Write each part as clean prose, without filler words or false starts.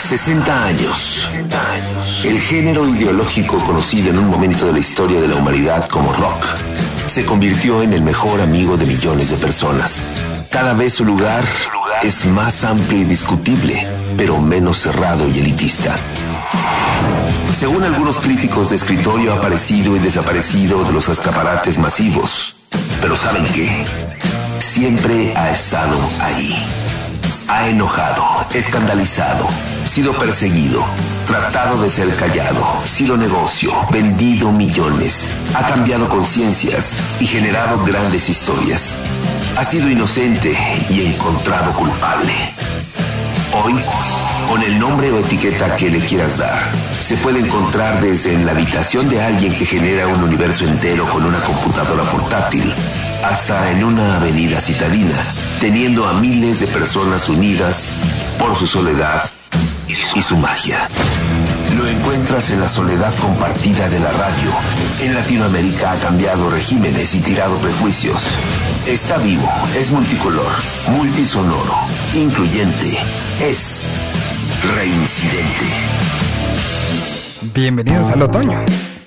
60 años. El género ideológico conocido en un momento de la historia de la humanidad como rock se convirtió en el mejor amigo de millones de personas. Cada vez su lugar es más amplio y discutible, pero menos cerrado y elitista. Según algunos críticos de escritorio, ha aparecido y desaparecido de los escaparates masivos. Pero ¿saben qué? Siempre ha estado ahí. Ha enojado, escandalizado, sido perseguido, tratado de ser callado, sido negocio, vendido millones, ha cambiado conciencias y generado grandes historias. Ha sido inocente y encontrado culpable. Hoy, con el nombre o etiqueta que le quieras dar, se puede encontrar desde en la habitación de alguien que genera un universo entero con una computadora portátil, hasta en una avenida citadina, teniendo a miles de personas unidas por su soledad y su magia. Lo encuentras en la soledad compartida de la radio. En Latinoamérica ha cambiado regímenes y tirado prejuicios. Está vivo, es multicolor, multisonoro, incluyente, es reincidente. Bienvenidos al otoño.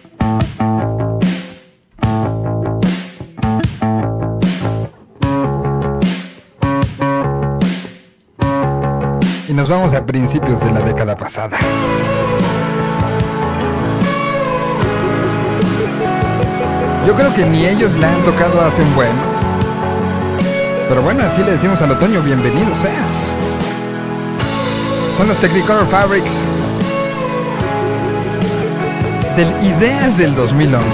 Y nos vamos a principios de la década pasada. Yo creo que ni ellos la han tocado hace un buen. Pero bueno, así le decimos al otoño, bienvenido seas. Son los Technicolor Fabrics del Ideas del 2011.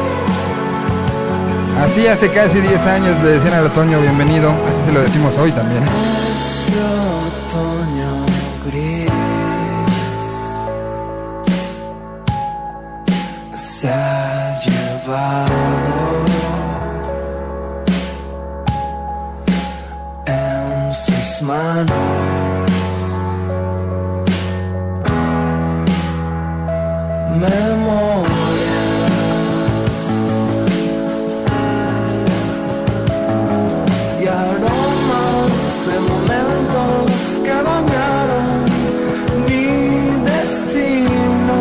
Así hace casi 10 años le decían al otoño bienvenido, así se lo decimos hoy también. Otoño gris se ha llevado en sus manos memorias y aromas de momentos que bañaron mi destino.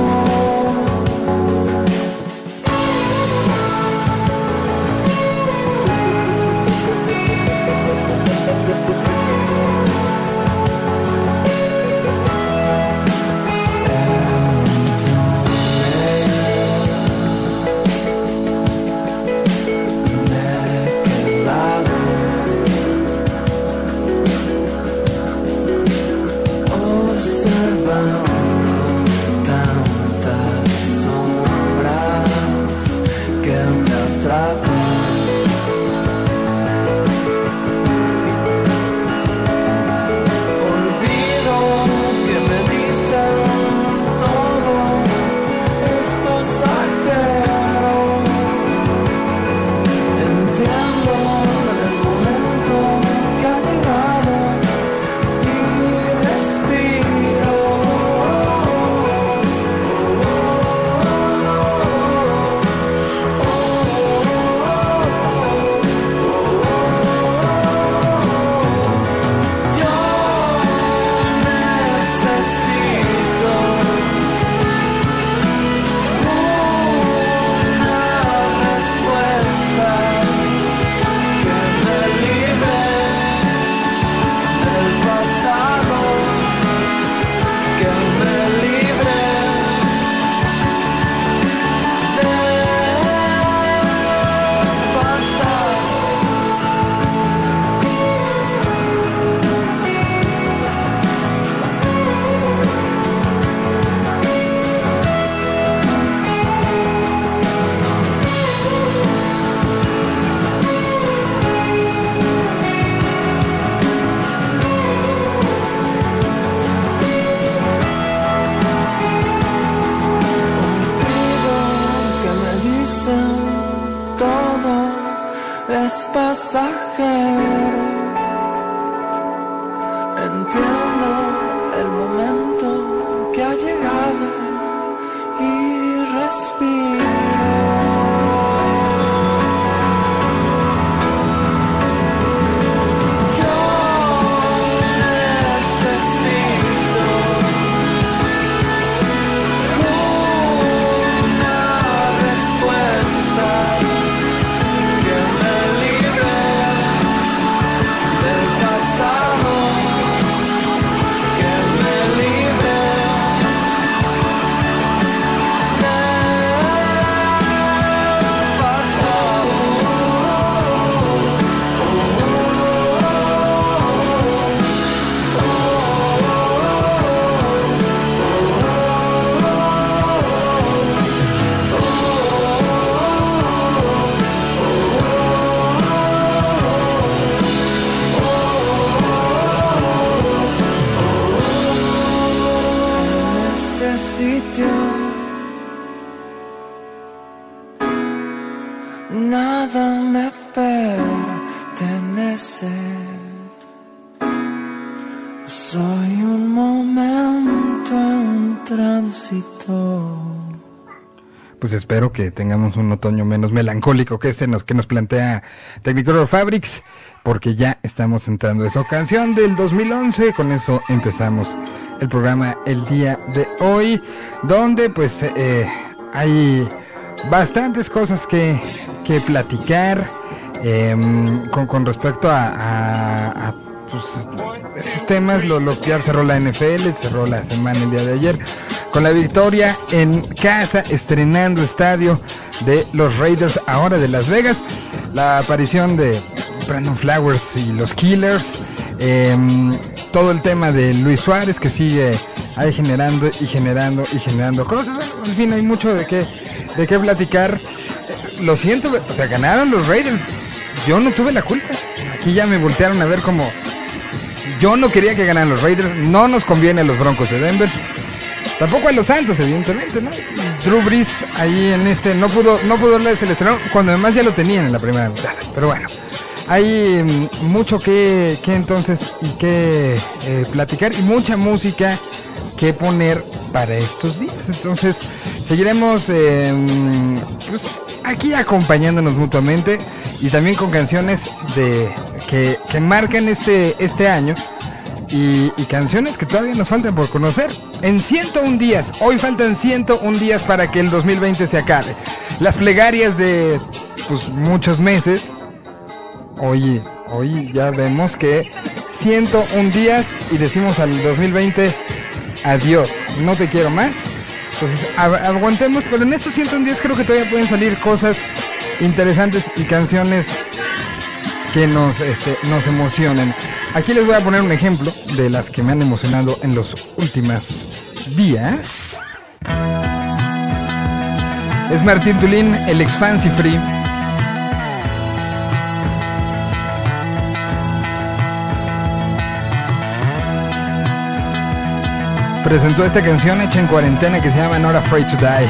Soy un momento en tránsito. Pues espero que tengamos un otoño menos melancólico que que nos plantea Technicolor Fabrics, porque ya estamos entrando a esa canción del 2011. Con eso empezamos el programa el día de hoy, donde pues hay bastantes cosas que platicar con respecto a pues, estos temas. Ya cerró la NFL, cerró la semana el día de ayer con la victoria en casa, estrenando estadio de los Raiders ahora de Las Vegas, la aparición de Brandon Flowers y los Killers, todo el tema de Luis Suárez que sigue ahí generando cosas. En fin, hay mucho de qué platicar. Lo siento, o sea, ganaron los Raiders, yo no tuve la culpa. Aquí ya me voltearon a ver como yo no quería que ganaran los Raiders. No nos conviene a los Broncos de Denver, tampoco a los Santos, evidentemente, ¿no? Drew Brees ahí en no pudo darles el estreno cuando además ya lo tenían en la primera mitad. Pero bueno, hay mucho que entonces y que platicar, y mucha música que poner para estos días. Entonces seguiremos pues, aquí acompañándonos mutuamente, y también con canciones que marcan este año, y canciones que todavía nos faltan por conocer. En 101 días, hoy faltan 101 días para que el 2020 se acabe. Las plegarias de pues muchos meses, hoy ya vemos que 101 días y decimos al 2020 adiós, no te quiero más. Entonces aguantemos, pero en estos 101 días creo que todavía pueden salir cosas interesantes y canciones que nos emocionen. Aquí les voy a poner un ejemplo de las que me han emocionado en los últimos días. Es Martín Tulín, el ex Fancy Free. Presentó esta canción hecha en cuarentena que se llama Not Afraid to Die.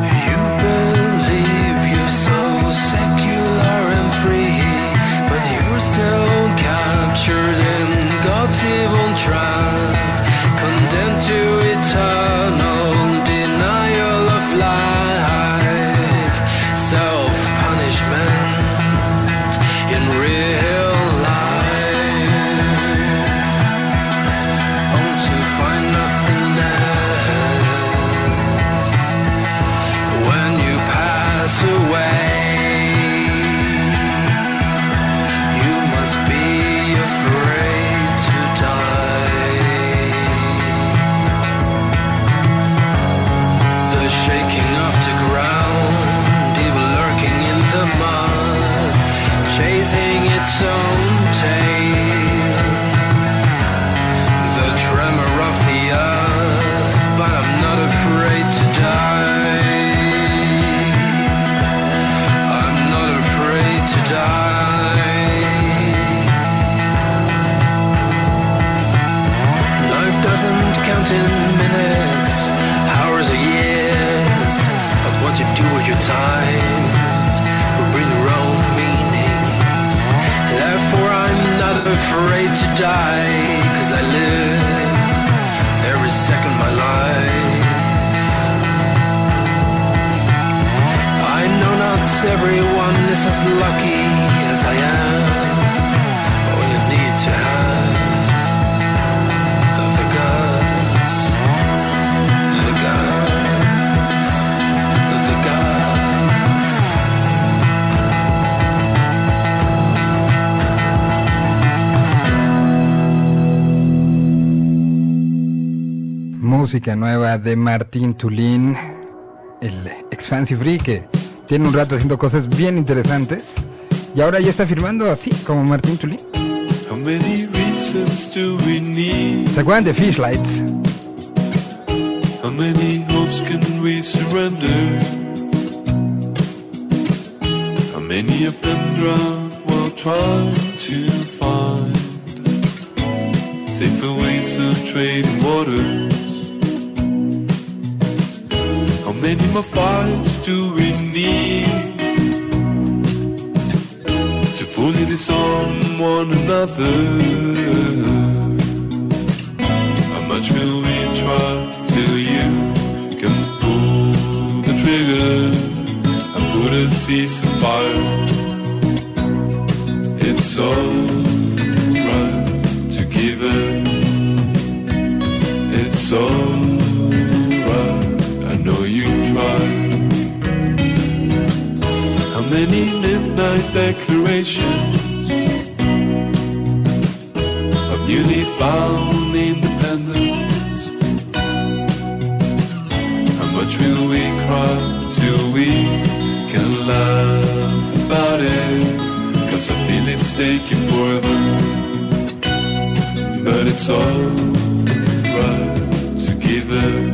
But you afraid to die, 'cause I live every second of my life. I know not everyone is as lucky as I am. All you need to have the guts, the guts, the guts. Música nueva de Martín Tulín, el ex Fancy Free, que tiene un rato haciendo cosas bien interesantes y ahora ya está firmando así como Martín Tulín. How many reasons do we need? ¿Se acuerdan de Fish Lights? How many hopes can we surrender? How many of them drown while trying to find safer ways of trading waters? How many more fights do we need to fully disarm one another? How much will we try till you can pull the trigger and put a ceasefire? It's alright to give it. It's alright, I know you tried. How many midnight declarations of newly found independence? How much will we cry till we can laugh about it? 'Cause I feel it's taking forever. But it's alright to give it.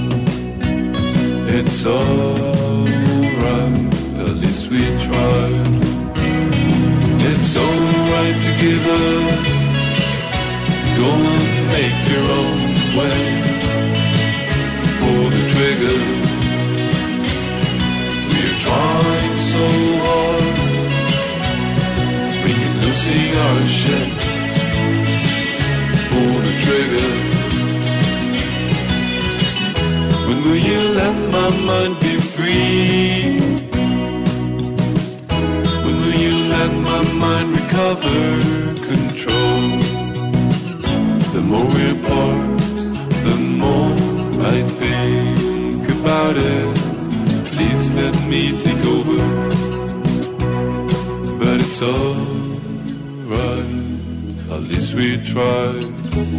It's alright, at least we tried. It's alright to give up. Go and make your own way. Pull the trigger. We're trying so hard. We keep losing our shit. Pull the trigger. When will you let my mind be free? When will you let my mind recover control? The more we're apart, the more I think about it. Please let me take over. But it's alright, at least we tried.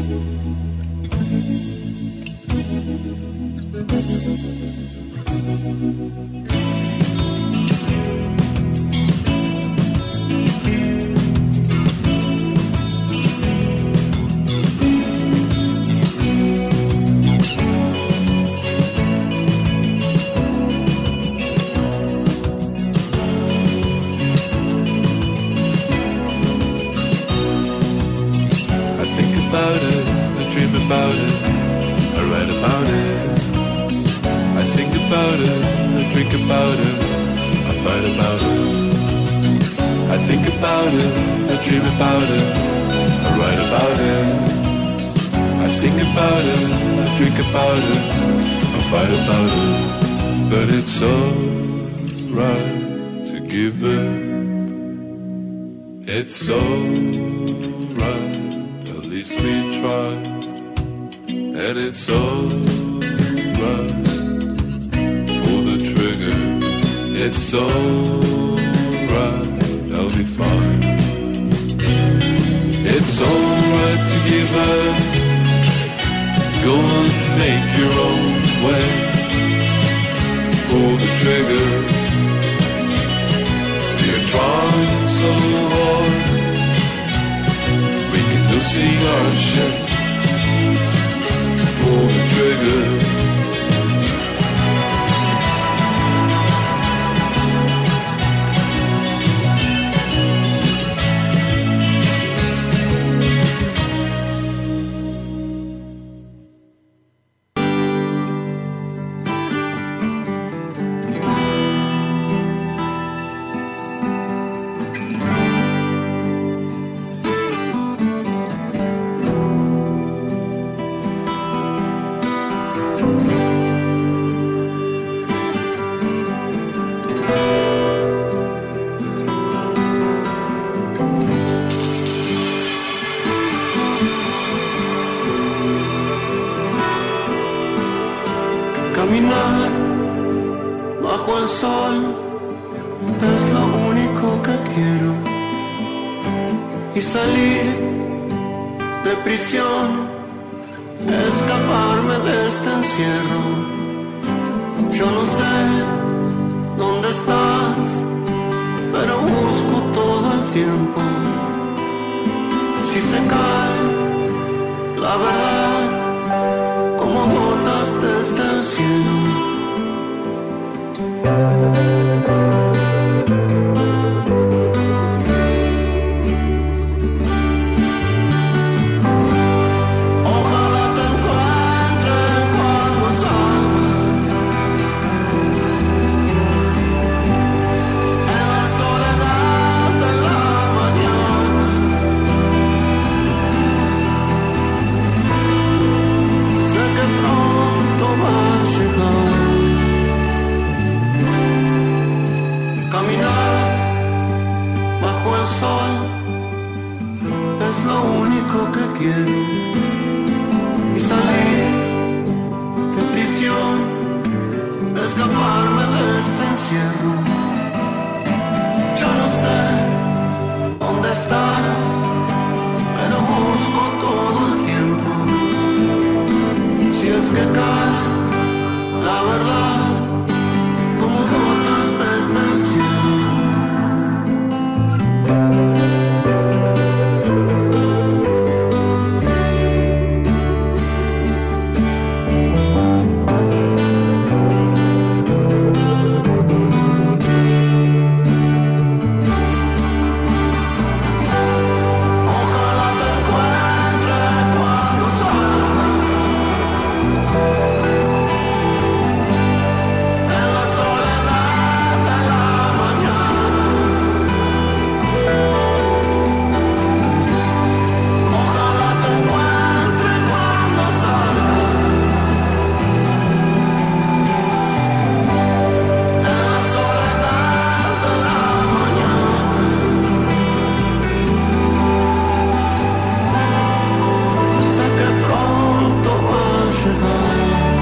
It's alright to give up. It's alright, at least we tried. And it's alright, pull the trigger. It's alright, I'll be fine. It's alright to give up. Go and make your own way. Pull the trigger. We're trying so hard. We keep losing our shit. Pull the trigger. Caminar bajo el sol es lo único que quiero. Y salir de prisión, escaparme de este encierro. Yo no sé dónde estás, pero busco todo el tiempo. Si se cae la verdad como gotas desde el cielo. Ojalá te encuentre cuando salga en la soledad de la mañana. Sé que pronto va a llegar. Caminar bajo el sol es lo único que quiero. Y salir de prisión, escaparme de este encierro. Yo no sé dónde estás, pero busco todo el tiempo. Si es que cae la verdad como gotas desde el cielo. Ojalá te encuentre cuando salga en la soledad de la mañana. Ojalá te encuentre cuando salga en la soledad de la mañana. Sé que pronto va a llegar.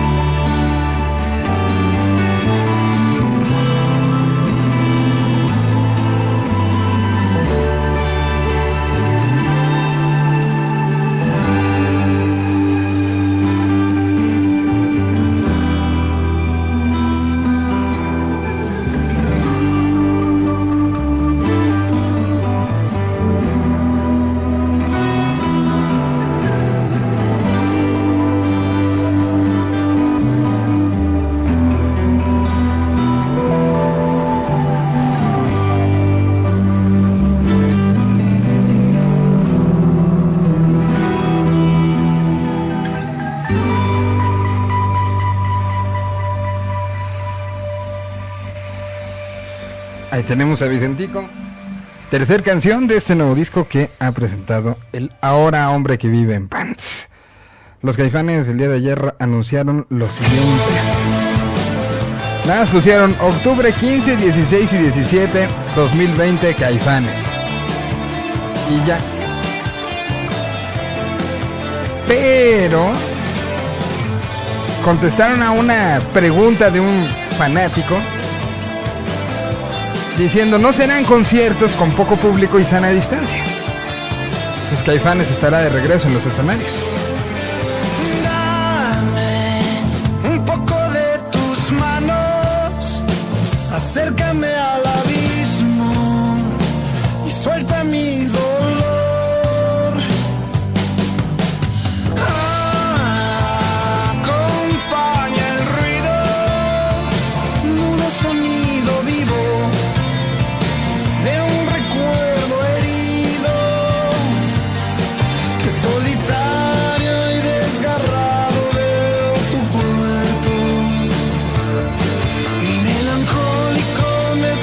Ahí tenemos a Vicentico. Tercer canción de este nuevo disco que ha presentado el ahora hombre que vive en Pants. Los Caifanes el día de ayer anunciaron lo siguiente. Nada más pusieron octubre 15, 16 y 17, 2020 Caifanes. Y ya. Pero contestaron a una pregunta de un fanático diciendo: no serán conciertos con poco público y sana distancia. Los Caifanes estará de regreso en los escenarios. Dame un poco de tus manos, acércame al abismo y suelta mi dolor. Acompaña el ruido, mudo sonido vivo de un recuerdo herido que solitario y desgarrado veo tu cuerpo y melancólico me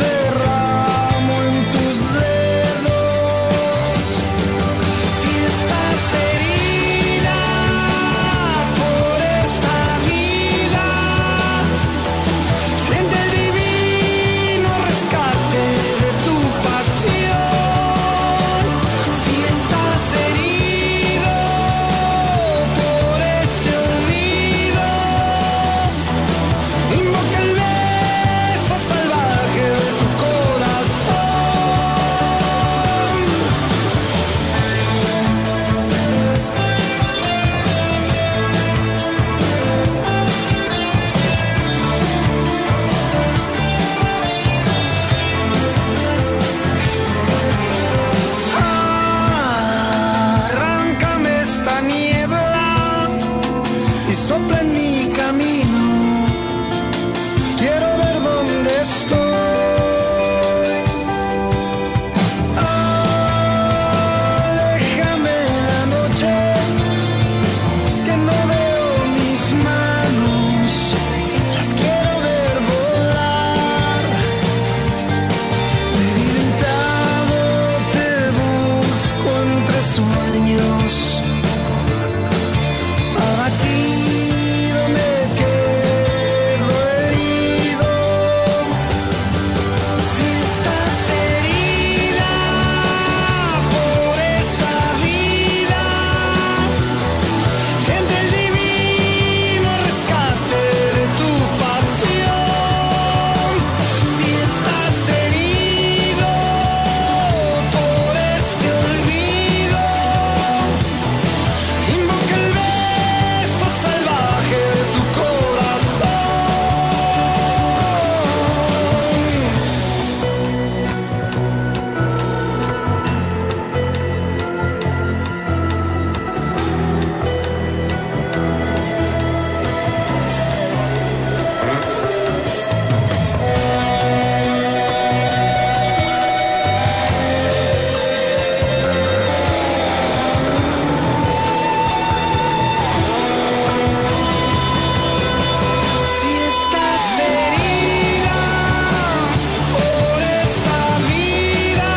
sopla en mi camino. Quiero ver dónde estoy. Aléjame la noche, que no veo mis manos. Las quiero ver volar. Debilitado te busco entre sueños. Abatido me quedo herido. Si estás herida por esta vida, siente el divino rescate de tu pasión. Si estás herido por este olvido, invoca el beso salvaje de tu corazón. Si estás herida por esta vida,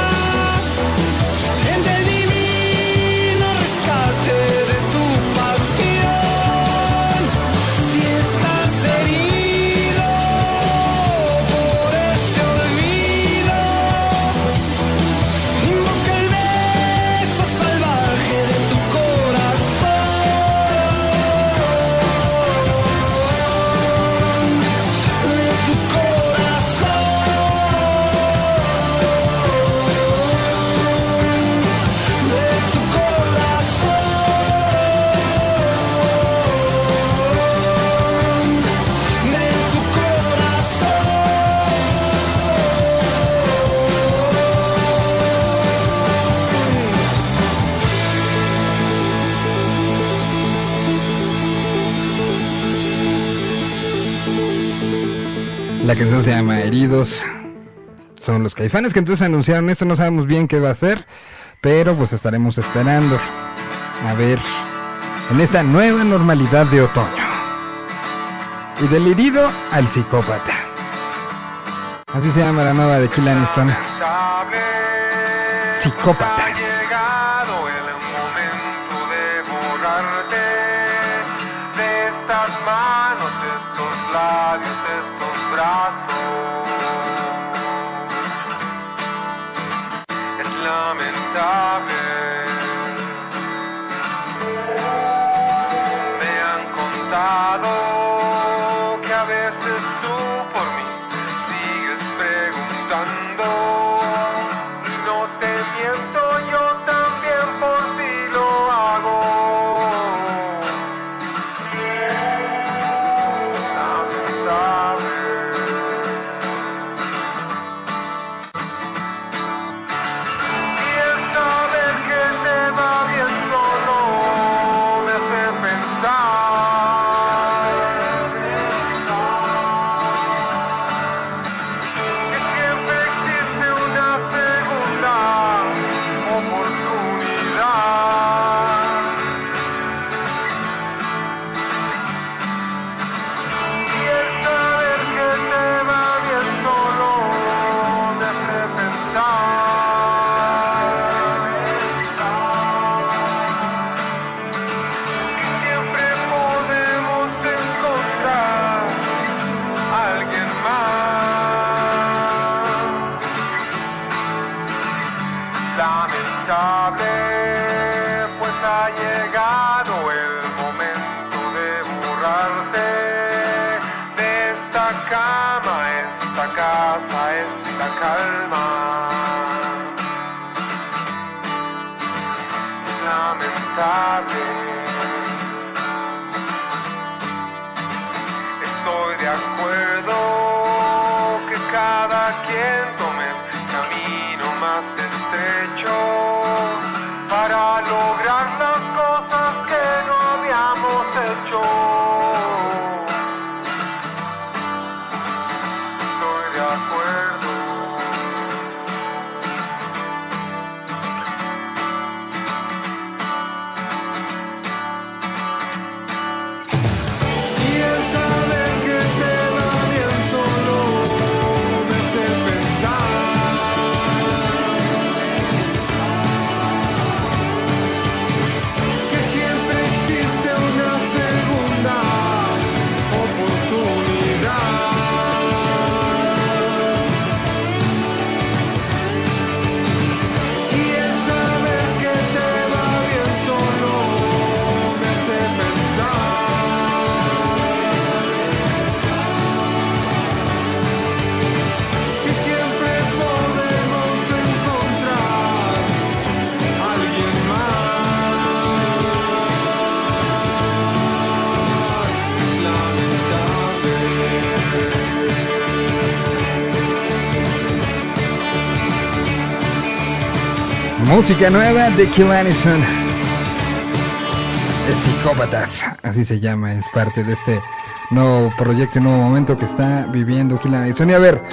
siente el divino rescate de tu pasión. Si estás herido por este olvido, invoca el beso salvaje de tu corazón. De tu La canción se llama Heridos. Son los Caifanes que entonces anunciaron esto. No sabemos bien qué va a ser, pero pues estaremos esperando a ver en esta nueva normalidad de otoño. Y del herido al psicópata. Así se llama la nueva de Kill Aniston. Psicópatas. Ha llegado el momento de borrarte de estas manos, de estos labios, de estos brazos. Es lamentable. Me han contado que a veces tú por mí sigues preguntando. No te miento, yo también por ti lo hago. Lamentable. Y el saber que te va bien solo me hace pensar que siempre existe una segunda oportunidad. Y el saber que te va bien solo me hace pensar que siempre podemos encontrar a alguien más. Lamentable, pues ha llegado el momento de borrarte de esta cama, esta casa, esta calma. Lamentable. Estoy de acuerdo que cada quien tome el camino más estrecho para lograr las cosas que no habíamos hecho. Música nueva de Kill Anison. Es Psicópatas, así se llama, es parte de este nuevo proyecto y nuevo momento que está viviendo Kill Anison. Y a ver,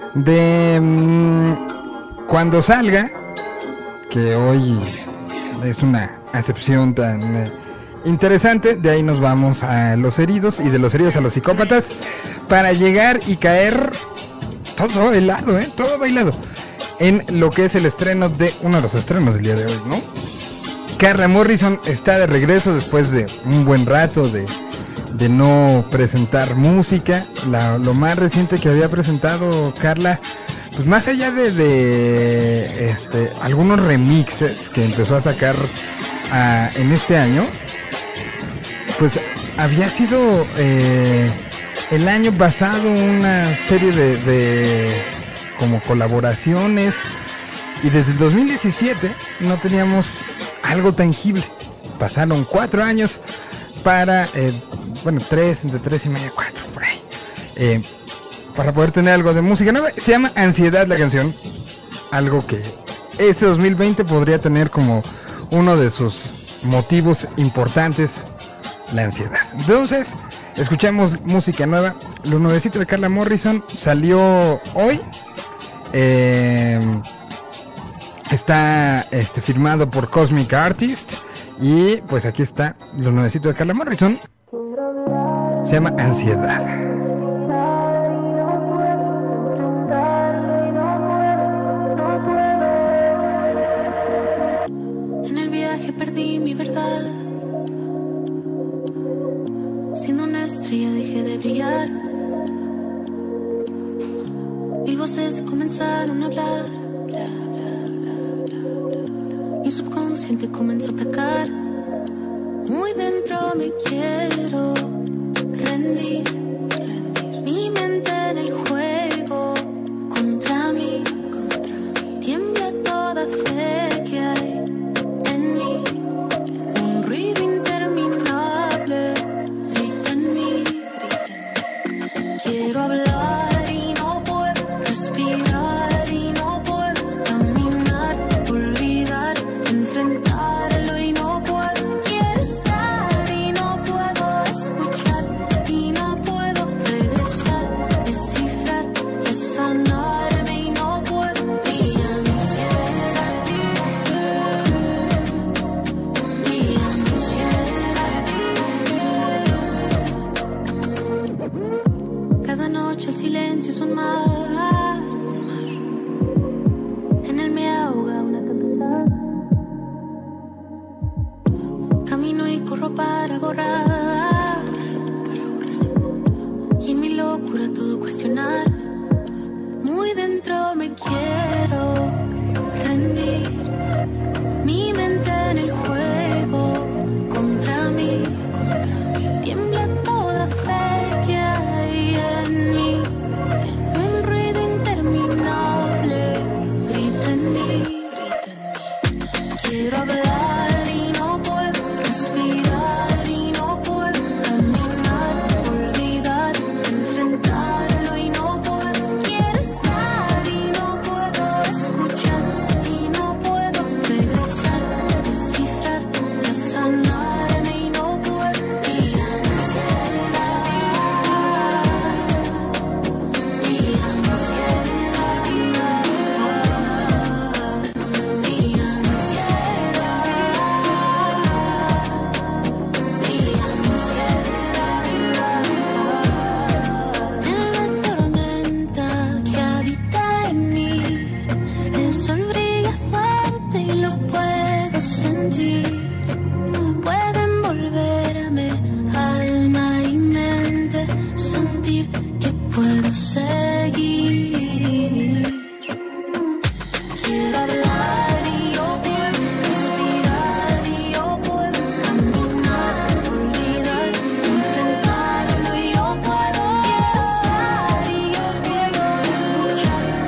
cuando salga, que hoy es una acepción tan interesante, de ahí nos vamos a Los Heridos y de Los Heridos a Los Psicópatas para llegar y caer todo bailado, todo bailado en lo que es el estreno de uno de los estrenos del día de hoy, ¿no? Carla Morrison está de regreso después de un buen rato de no presentar música. Lo más reciente que había presentado Carla, pues más allá de algunos remixes que empezó a sacar en este año, pues había sido el año pasado una serie de como colaboraciones, y desde el 2017 no teníamos algo tangible. Pasaron 4 años para, entre 3 y medio, 4 por ahí, para poder tener algo de música nueva. Se llama Ansiedad la canción, algo que este 2020 podría tener como uno de sus motivos importantes, la ansiedad. Entonces, escuchamos música nueva. Lo nuevecito de Carla Morrison salió hoy. Está firmado por Cosmic Artist. Y pues aquí está lo nuevecito de Carla Morrison. Se llama Ansiedad. En el viaje perdí mi verdad. Siendo una estrella dejé de brillar. Mil voces comenzaron a hablar. Mi subconsciente comenzó a atacar. Muy dentro me quiero rendir. Mi mente en el juego contra mí. Tiembla toda fe que hay en mí. Un ruido interminable grita en mí. Quiero hablar. Para borrar, y en mi locura todo cuestionar. Muy dentro me quiero rendir. Mi mente en el juego contra mí. Tiembla toda fe que hay en mí. Un ruido interminable grita en mí. Quiero hablar.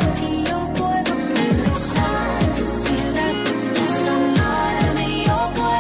Yo puedo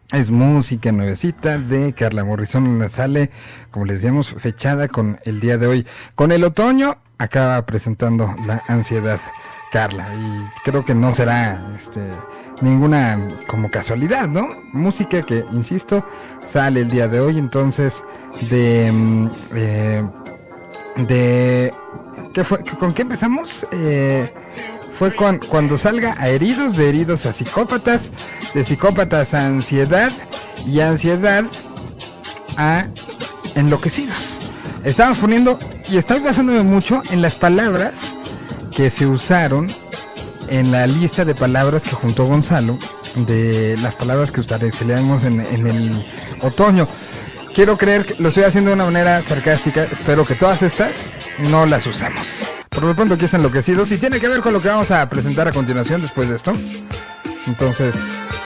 Es música nuevecita de Carla Morrison. Sale, como les decíamos, fechada con el día de hoy. Con el otoño acaba presentando La Ansiedad, Carla. Y creo que no será ninguna como casualidad, ¿no? Música que, insisto, sale el día de hoy. Entonces, ¿qué fue? ¿Con qué empezamos? Fue cuando salga a Heridos, de Heridos a Psicópatas, de Psicópatas a Ansiedad y Ansiedad a Enloquecidos. Estamos poniendo, y estoy basándome mucho en las palabras que se usaron en la lista de palabras que juntó Gonzalo, de las palabras que utilizaremos en el otoño. Quiero creer que lo estoy haciendo de una manera sarcástica, espero que todas estas no las usamos. Por lo pronto aquí están Enloquecidos y tiene que ver con lo que vamos a presentar a continuación después de esto. Entonces...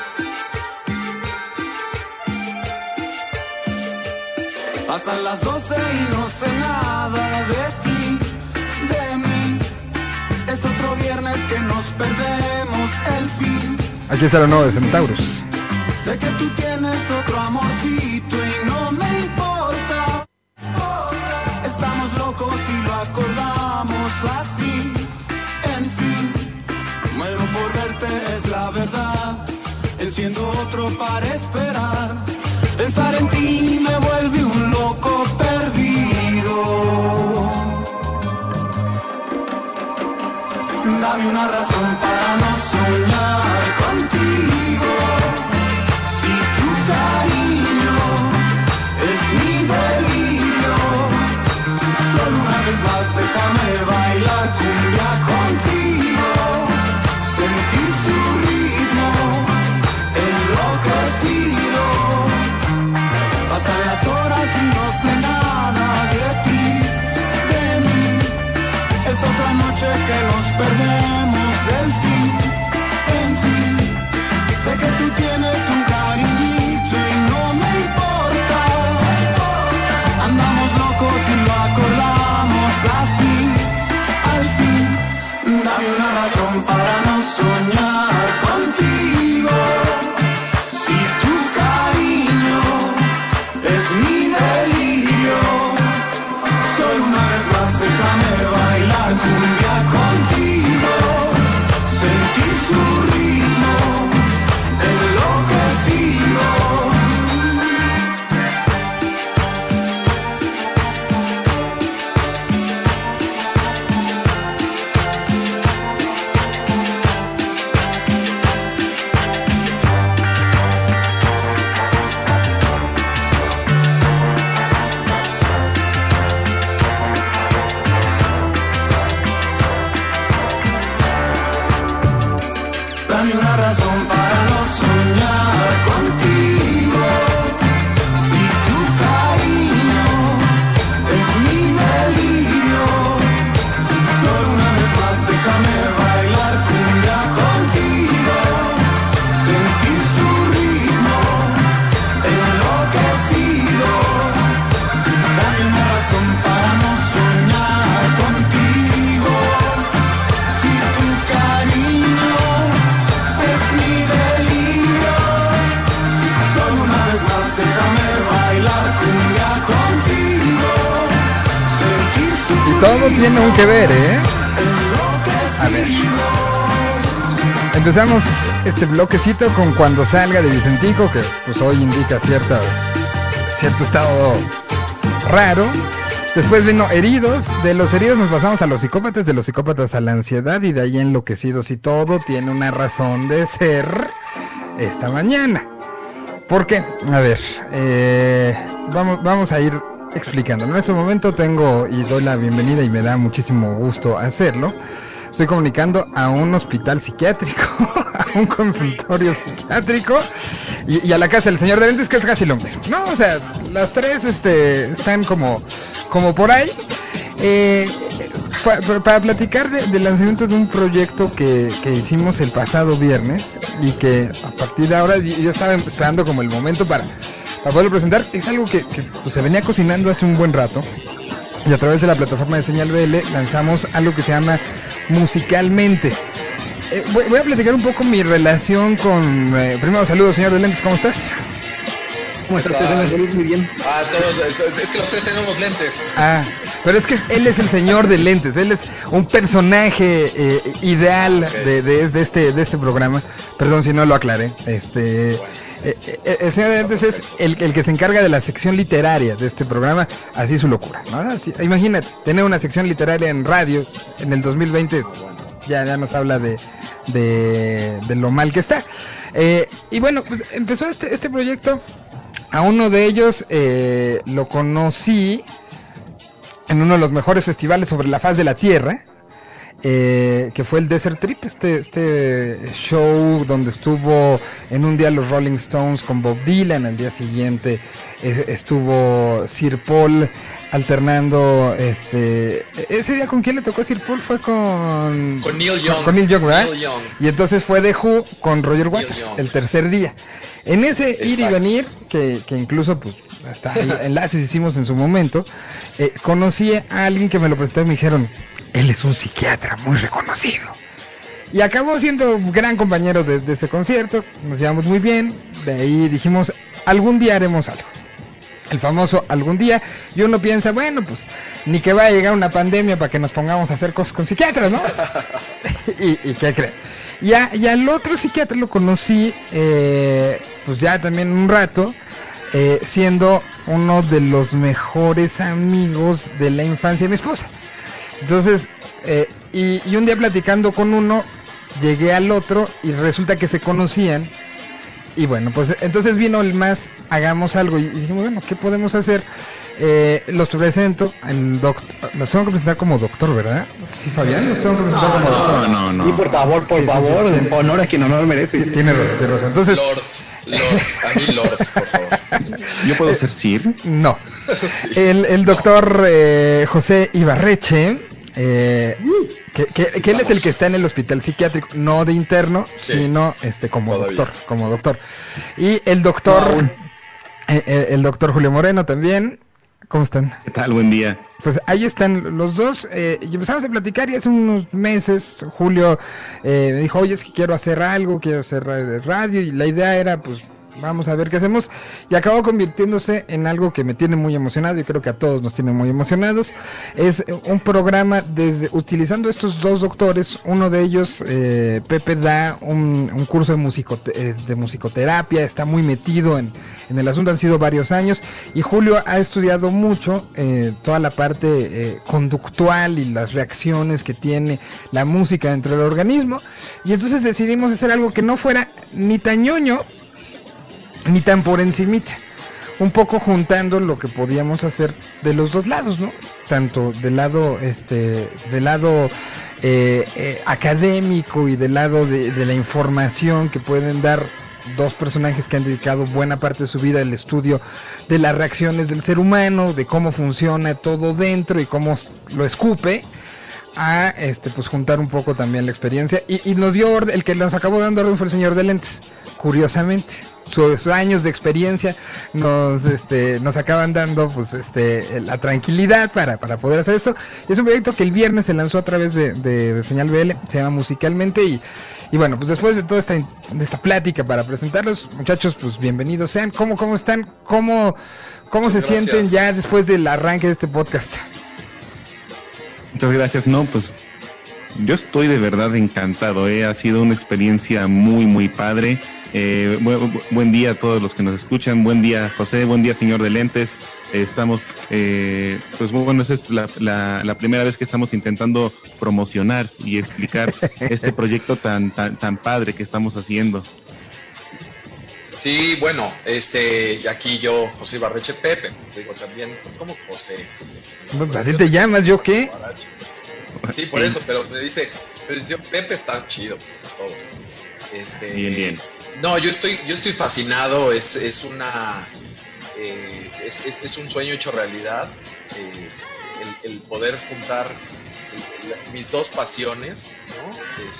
Pasan las 12 y no sé nada de ti, de mí. Es otro viernes que nos perdemos el fin. Aquí está lo nuevo de Centauros. Sé que tú tienes otro amorcito y no me importa. Estamos locos y lo acordamos así. En fin, muero por verte, es la verdad. Enciendo otro para esperar. Pensar en ti me vuelve un loco perdido. Dame una razón para no soñar contigo. Si tu cariño es mi delirio, solo una vez más déjame bailar cumbia contigo. Sentir su ritmo enloquecido. Pasan las horas y no sé nada de ti, de mí. Es otra noche que nos perdemos del fin. En fin, sé que tú tienes un cariñito y no me importa. Andamos locos y lo acordamos así. Al fin, dame una razón para no soñar contigo. Si tu cariño es mi delirio, solo una vez más déjame bailar cumbia contigo. Sentir su ritmo enloquecido. Dame una razón para no soñar contigo. Si tu cariño es mi delirio, solo una vez más déjame bailar cumbia contigo. Sentir su ritmo enloquecido. Dame una razón para no soñar contigo. Si tu cariño es mi delirio, solo una vez más déjame bailar cumbia contigo. Sentir su Y todo tiene un que ver, ¿eh? A ver. Empezamos este bloquecito con Cuando Salga de Vicentico, que pues hoy indica cierto estado raro. Después vino Heridos, de los Heridos nos pasamos a los Psicópatas, de los Psicópatas a la Ansiedad y de ahí Enloquecidos, y todo tiene una razón de ser esta mañana. ¿Por qué? A ver, vamos a ir explicando. En este momento tengo y doy la bienvenida y me da muchísimo gusto hacerlo. Estoy comunicando a un hospital psiquiátrico, a un consultorio psiquiátrico y a la casa del señor de lentes, que es casi lo mismo, ¿no? O sea, las tres están como por ahí. Para platicar del lanzamiento de un proyecto que hicimos el pasado viernes y que a partir de ahora yo estaba esperando como el momento para poderlo presentar. Es algo que pues, se venía cocinando hace un buen rato. Y a través de la plataforma de Señal BL lanzamos algo que se llama Musicalmente. Voy a platicar un poco mi relación con... primero, saludos, señor de lentes, ¿cómo estás? ¿Cómo está usted? Muy bien. Todos, es que los tres tenemos lentes. Pero es que él es el señor de lentes, él es un personaje ideal de este programa. Perdón si no lo aclaré. El señor de lentes es el que se encarga de la sección literaria de este programa, así su locura, ¿no? Así, imagínate, tener una sección literaria en radio en el 2020, ya nos habla de lo mal que está. Y bueno, pues empezó este proyecto. A uno de ellos lo conocí en uno de los mejores festivales sobre la faz de la Tierra, que fue el Desert Trip, este show donde estuvo en un día los Rolling Stones con Bob Dylan, al día siguiente estuvo Sir Paul alternando, ese día ¿con quién le tocó Sir Paul? Fue con Neil Young. Con Neil Young, ¿verdad? Neil Young. Y entonces fue The Who con Roger Waters, el tercer día. En ese ir y venir, que incluso pues hasta enlaces hicimos en su momento, conocí a alguien que me lo presentó y me dijeron, él es un psiquiatra muy reconocido. Y acabó siendo gran compañero de ese concierto, nos llevamos muy bien, de ahí dijimos, algún día haremos algo. El famoso algún día, y uno piensa, bueno, pues ni que vaya a llegar una pandemia para que nos pongamos a hacer cosas con psiquiatras, ¿no? ¿Y qué creen? Y al otro psiquiatra lo conocí, pues ya también un rato, siendo uno de los mejores amigos de la infancia de mi esposa. Entonces, y un día platicando con uno, llegué al otro y resulta que se conocían. Y bueno, pues entonces vino el más, hagamos algo. Y dijimos, bueno, ¿qué podemos hacer? Los presento, los tengo que presentar como doctor, ¿verdad? Sí, Fabián, los tengo que presentar como doctor. No. Y por favor, sí, honor a quien honor merece. Tiene razón. Entonces, Lord, a mí Lord, por favor. ¿Yo puedo ser Sir? No. Sí. El doctor José Ibarreche, que él es el que está en el hospital psiquiátrico, no de interno, sino como doctor. Y el doctor, el doctor Julio Moreno también. ¿Cómo están? ¿Qué tal? Buen día. Pues ahí están los dos, y empezamos a platicar y hace unos meses Julio me dijo, oye, es que quiero hacer algo, quiero hacer radio, y la idea era, pues, vamos a ver qué hacemos, y acabó convirtiéndose en algo que me tiene muy emocionado, y creo que a todos nos tiene muy emocionados. Es un programa utilizando estos dos doctores, uno de ellos, Pepe, da un curso de musicoterapia, está muy metido en el asunto, han sido varios años, y Julio ha estudiado mucho toda la parte conductual y las reacciones que tiene la música dentro del organismo, y entonces decidimos hacer algo que no fuera ni tan ñoño, ni tan por encimita, un poco juntando lo que podíamos hacer de los dos lados, ¿no? Tanto del lado académico y del lado de la información que pueden dar dos personajes que han dedicado buena parte de su vida al estudio de las reacciones del ser humano, de cómo funciona todo dentro y cómo lo escupe, a pues juntar un poco también la experiencia, y nos dio el que nos acabó dando orden fue el señor de lentes, curiosamente. Sus años de experiencia nos acaban dando pues la tranquilidad para poder hacer esto. Y es un proyecto que el viernes se lanzó a través de Señal BL, se llama Musicalmente, y bueno, pues después de toda esta plática para presentarlos, muchachos, pues bienvenidos sean. ¿Cómo están? ¿Cómo se sienten ya después del arranque de este podcast? Muchas gracias. No, pues yo estoy de verdad encantado, ha sido una experiencia muy, muy padre. Buen día a todos los que nos escuchan, buen día José, buen día señor de lentes. Estamos, pues bueno, esa es la primera vez que estamos intentando promocionar y explicar este proyecto tan padre que estamos haciendo. Sí, bueno, aquí yo, José Ibarreche Pepe, pues digo también, ¿cómo José? Pues, así te llamas, ¿yo qué? Sí, por eso, pero me dice, pues yo, Pepe está chido, pues a todos. Bien. No, yo estoy fascinado, es un sueño hecho realidad, el poder juntar mis dos pasiones, ¿no?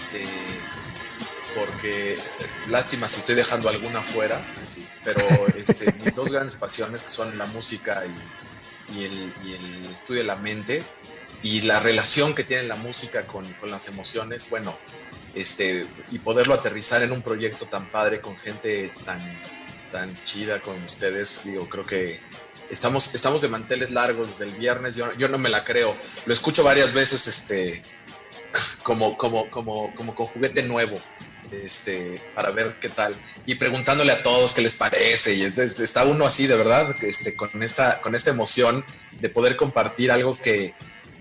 Porque lástima si estoy dejando alguna fuera, sí, pero mis dos grandes pasiones, que son la música y el estudio de la mente, y la relación que tiene la música con las emociones, bueno, y poderlo aterrizar en un proyecto tan padre con gente tan chida con ustedes. Digo, creo que estamos de manteles largos desde el viernes. Yo no me la creo. Lo escucho varias veces, como con juguete nuevo, para ver qué tal, y preguntándole a todos qué les parece. Y entonces está uno así, de verdad, con esta emoción de poder compartir algo que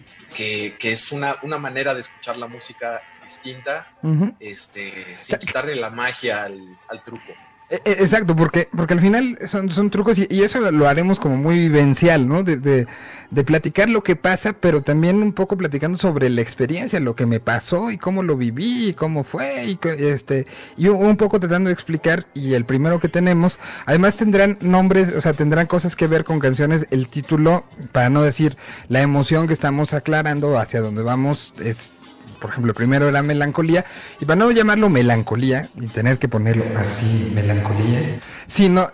es una manera de escuchar la música distinta, sin quitarle la magia al truco. Exacto, porque al final son trucos y eso lo haremos como muy vivencial, ¿no? De platicar lo que pasa, pero también un poco platicando sobre la experiencia, lo que me pasó y cómo lo viví y cómo fue y un poco tratando de explicar. Y el primero que tenemos, además tendrán nombres, o sea, tendrán cosas que ver con canciones. El título, para no decir la emoción que estamos aclarando hacia dónde vamos, es, por ejemplo, primero la melancolía, y para no llamarlo melancolía y tener que ponerlo así, melancolía, sino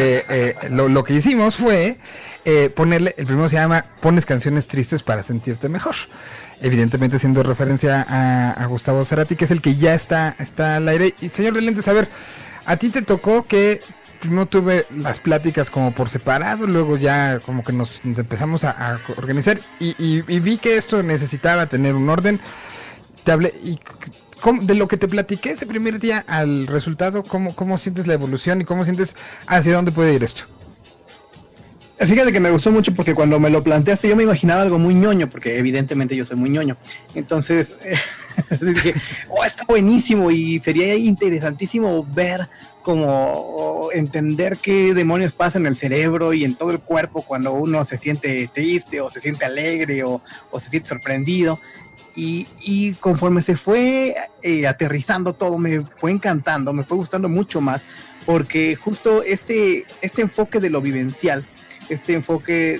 lo que hicimos fue ponerle, el primero se llama Pones canciones tristes para sentirte mejor, evidentemente haciendo referencia a Gustavo Cerati, que es el que ya está al aire. Y señor de lentes, a ver, a ti te tocó que primero tuve las pláticas como por separado, luego ya como que nos empezamos a organizar y vi que esto necesitaba tener un orden. Te hablé y de lo que te platiqué ese primer día al resultado, ¿cómo sientes la evolución y cómo sientes hacia dónde puede ir esto? Fíjate que me gustó mucho porque cuando me lo planteaste yo me imaginaba algo muy ñoño, porque evidentemente yo soy muy ñoño. Entonces dije, está buenísimo y sería interesantísimo ver como entender qué demonios pasa en el cerebro y en todo el cuerpo cuando uno se siente triste o se siente alegre o se siente sorprendido. Y conforme se fue aterrizando todo, me fue encantando, me fue gustando mucho más, porque justo este enfoque de lo vivencial, este enfoque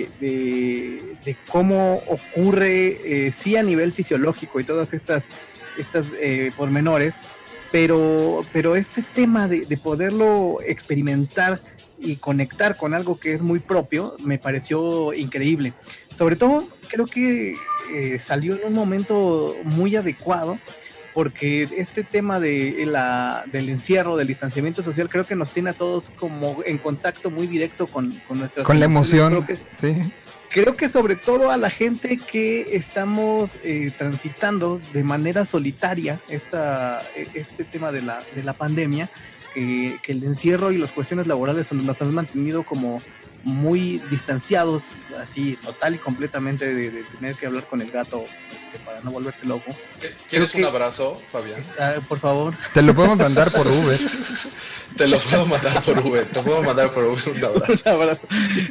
de cómo ocurre, sí, a nivel fisiológico y todas estas pormenores, pero este tema de poderlo experimentar y conectar con algo que es muy propio, me pareció increíble. Sobre todo, creo que salió en un momento muy adecuado, porque este tema del encierro, del distanciamiento social, creo que nos tiene a todos como en contacto muy directo con nuestras... Con la emoción, sí. Creo que sobre todo a la gente que estamos transitando de manera solitaria este tema de la pandemia, que el encierro y las cuestiones laborales nos han mantenido como muy distanciados, así total y completamente de tener que hablar con el gato para no volverse loco. ¿Quieres un abrazo, Fabián? Por favor. Te lo podemos mandar por Uber. Te lo puedo mandar por Uber. Te puedo mandar por Uber un abrazo. Un abrazo.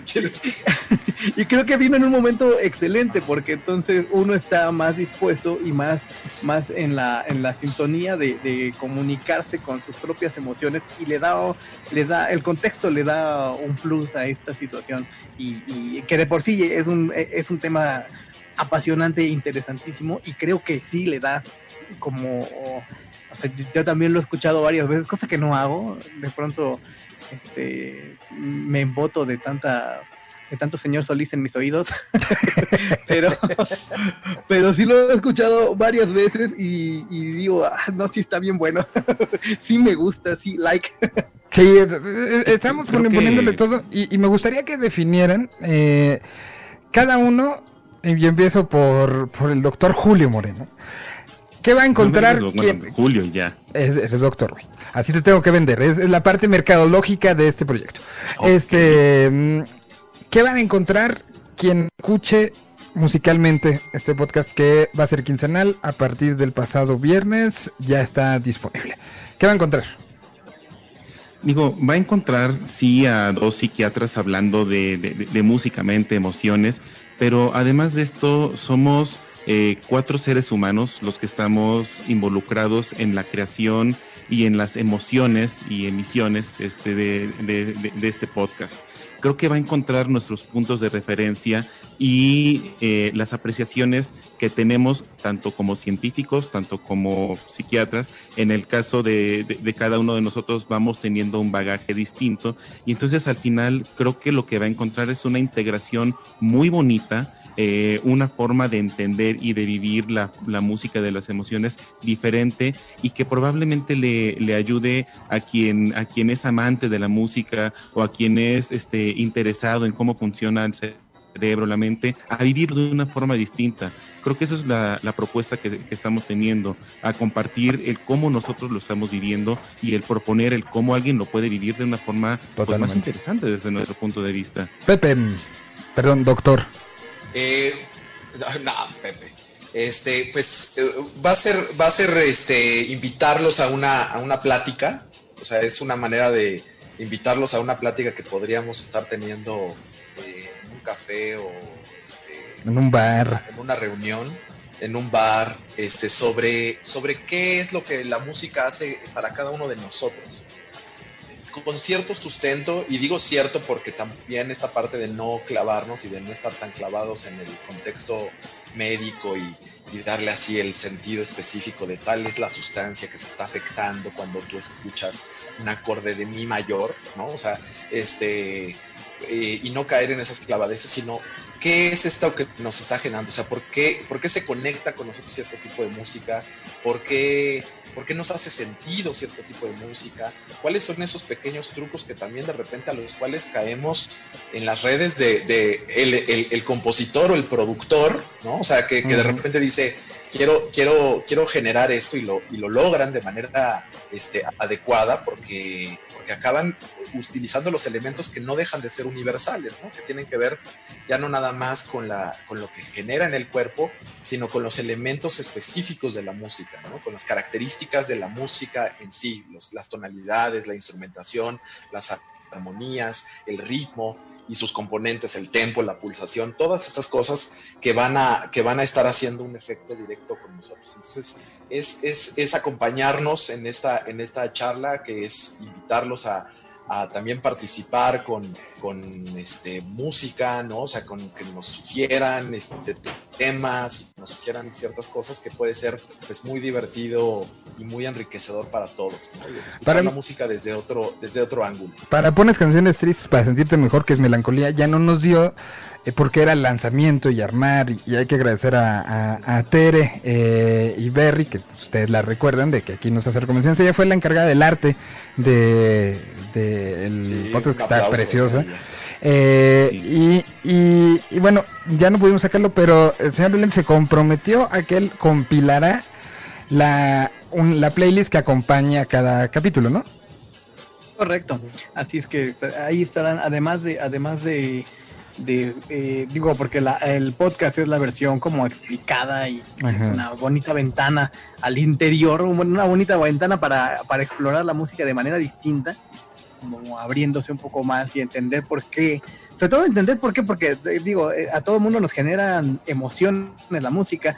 Y creo que vino en un momento excelente, porque entonces uno está más dispuesto y más en la sintonía de comunicarse con sus propias emociones, y le da el contexto, le da un plus a esta situación, y que de por sí es un tema apasionante e interesantísimo, y creo que sí le da como, o sea, yo también lo he escuchado varias veces, cosa que no hago. De pronto me emboto de tanto señor Solís en mis oídos. pero sí lo he escuchado varias veces y digo, no, sí está bien bueno. Sí me gusta, sí, like. Sí, estamos poniéndole todo, y me gustaría que definieran cada uno, y yo empiezo por el doctor Julio Moreno. ¿Qué va a encontrar? Julio, ya. Eres doctor, güey. Así te tengo que vender. Es la parte mercadológica de este proyecto. Okay. ¿Qué van a encontrar quien escuche musicalmente este podcast, que va a ser quincenal a partir del pasado viernes? Ya está disponible. ¿Qué va a encontrar? Digo, va a encontrar, sí, a dos psiquiatras hablando de música, mente, emociones, pero además de esto somos 4 seres humanos los que estamos involucrados en la creación y en las emociones y emisiones de este podcast. Creo que va a encontrar nuestros puntos de referencia y las apreciaciones que tenemos tanto como científicos, tanto como psiquiatras. En el caso de cada uno de nosotros vamos teniendo un bagaje distinto, y entonces al final creo que lo que va a encontrar es una integración muy bonita una forma de entender y de vivir la música de las emociones diferente, y que probablemente le ayude a quien es amante de la música o a quien es interesado en cómo funciona el cerebro, la mente, a vivir de una forma distinta. Creo que esa es la propuesta que estamos teniendo, a compartir el cómo nosotros lo estamos viviendo y el proponer el cómo alguien lo puede vivir de una forma pues, más interesante desde nuestro punto de vista. Pepe, perdón, doctor. No, Pepe. Va a ser invitarlos a una plática. O sea, es una manera de invitarlos a una plática que podríamos estar teniendo en un café o en un bar, en una reunión, en un bar, sobre qué es lo que la música hace para cada uno de nosotros. Con cierto sustento, y digo cierto porque también esta parte de no clavarnos y de no estar tan clavados en el contexto médico y darle así el sentido específico de tal es la sustancia que se está afectando cuando tú escuchas un acorde de mi mayor, ¿no? O sea, y no caer en esas clavadeces, sino ¿qué es esto que nos está generando? O sea, ¿por qué se conecta con nosotros cierto tipo de música? ¿Por qué nos hace sentido cierto tipo de música? ¿Cuáles son esos pequeños trucos que también de repente a los cuales caemos en las redes de el compositor o el productor, ¿no? O sea, que de repente dice, quiero generar esto y lo logran de manera adecuada porque acaban utilizando los elementos que no dejan de ser universales, ¿no? Que tienen que ver ya no nada más con lo que genera en el cuerpo, sino con los elementos específicos de la música, ¿no? Con las características de la música en sí, las tonalidades, la instrumentación, las armonías, el ritmo y sus componentes, el tempo, la pulsación, todas estas cosas que van a estar haciendo un efecto directo con nosotros. Entonces, es acompañarnos en esta charla, que es invitarlos a también participar con música, ¿no? O sea, que nos sugieran temas y nos sugieran ciertas cosas que puede ser pues muy divertido y muy enriquecedor para todos, ¿no? Escuchar la música desde otro ángulo. Para Pones Canciones Tristes para Sentirte Mejor, que es Melancolía, ya no nos dio porque era el lanzamiento y armar, y hay que agradecer a Tere y Berry, que ustedes la recuerdan, de que aquí nos hace recomendaciones. Ella fue la encargada del arte del podcast, que está preciosa. Y bueno, ya no pudimos sacarlo, pero el señor Belén se comprometió a que él compilará la playlist que acompaña cada capítulo, ¿no? Correcto, así es que ahí estarán, además de digo, porque el podcast es la versión como explicada y es una bonita ventana al interior, una bonita ventana para explorar la música de manera distinta, como abriéndose un poco más y entender por qué, sobre todo entender por qué, porque digo, a todo mundo nos generan emociones la música,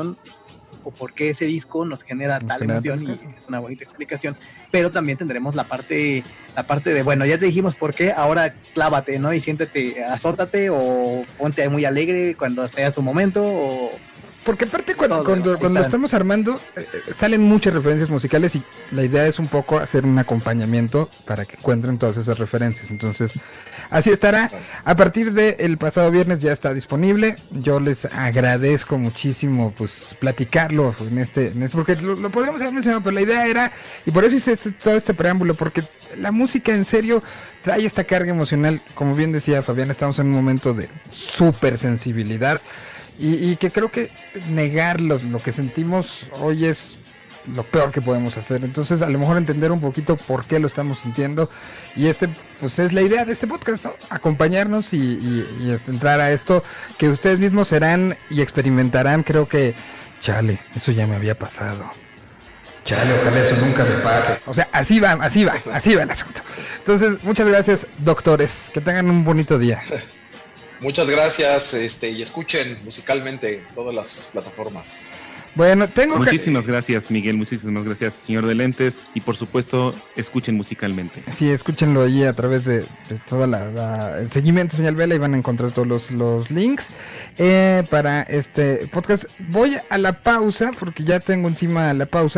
o por qué ese disco nos genera tal emoción, y es una bonita explicación, pero también tendremos la parte de, bueno, ya te dijimos por qué, ahora clávate, ¿no? Y siéntete, azótate, o ponte muy alegre cuando sea su momento, o... Porque aparte cuando lo estamos armando salen muchas referencias musicales, y la idea es un poco hacer un acompañamiento para que encuentren todas esas referencias. Entonces, así estará. A partir del pasado viernes ya está disponible. Yo les agradezco muchísimo pues platicarlo en este porque lo podríamos haber mencionado, pero la idea era, y por eso hice todo este preámbulo, porque la música en serio trae esta carga emocional. Como bien decía Fabián, estamos en un momento de súper sensibilidad. Y que creo que negar lo que sentimos hoy es lo peor que podemos hacer. Entonces, a lo mejor entender un poquito por qué lo estamos sintiendo. Y pues es la idea de este podcast, ¿no? Acompañarnos y entrar a esto que ustedes mismos serán y experimentarán. Creo que, chale, eso ya me había pasado. Chale, ojalá eso nunca me pase. O sea, así va el asunto. Entonces, muchas gracias, doctores. Que tengan un bonito día. Muchas gracias, y escuchen musicalmente todas las plataformas. Bueno, muchísimas gracias, Miguel, muchísimas gracias, señor de Lentes, y por supuesto, escuchen musicalmente. Sí, escúchenlo allí a través de todo el seguimiento Señal Vela, y van a encontrar todos los links para este podcast. Voy a la pausa, porque ya tengo encima la pausa.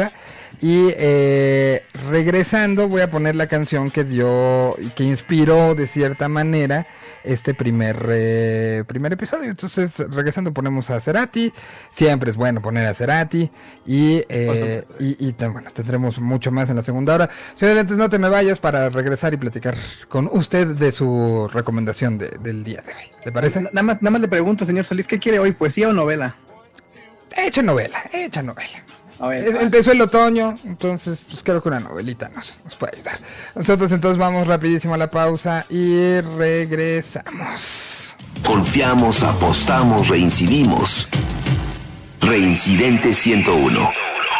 Y regresando voy a poner la canción que inspiró de cierta manera este primer episodio. Entonces, regresando ponemos a Cerati. Siempre es bueno poner a Cerati. Y bueno, tendremos mucho más en la segunda hora. Señor Lentes, no te me vayas para regresar y platicar con usted de su recomendación del día de hoy. ¿Te parece? Nada más le pregunto, señor Solís, ¿qué quiere hoy? ¿Poesía o novela? Echa novela. A ver, Empezó el otoño, entonces pues creo que una novelita nos puede ayudar. Nosotros entonces vamos rapidísimo a la pausa y regresamos. Confiamos, apostamos, reincidimos. Reincidente 101.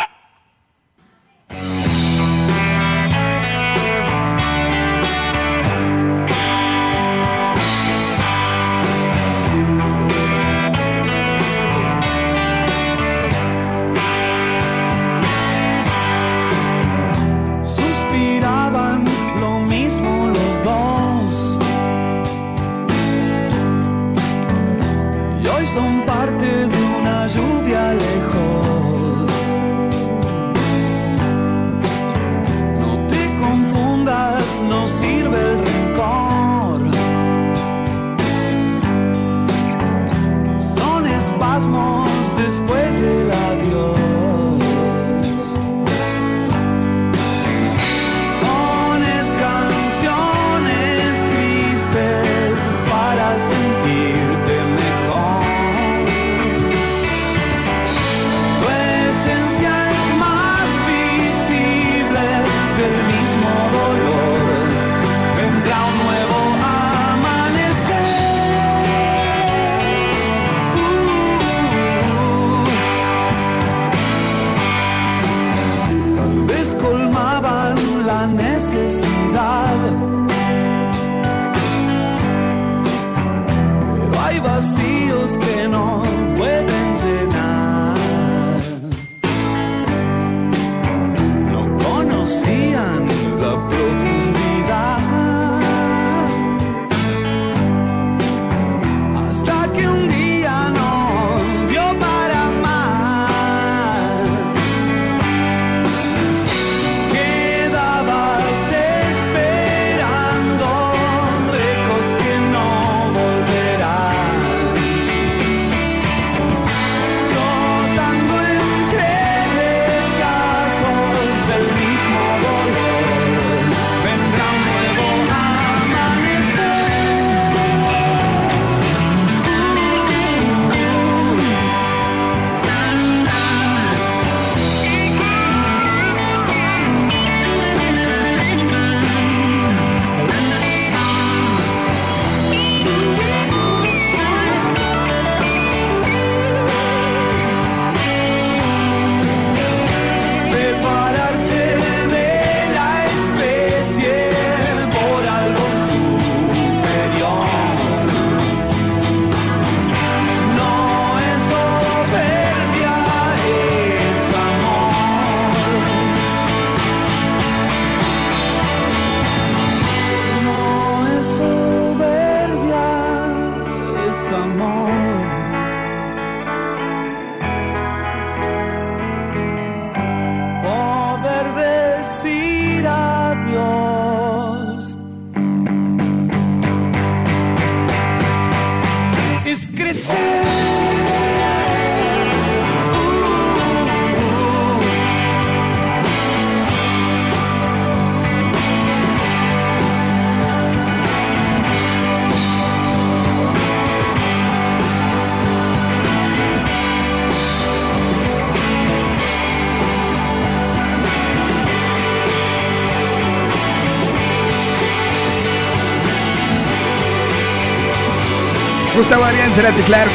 Gustavo Adrián Cerati Clark,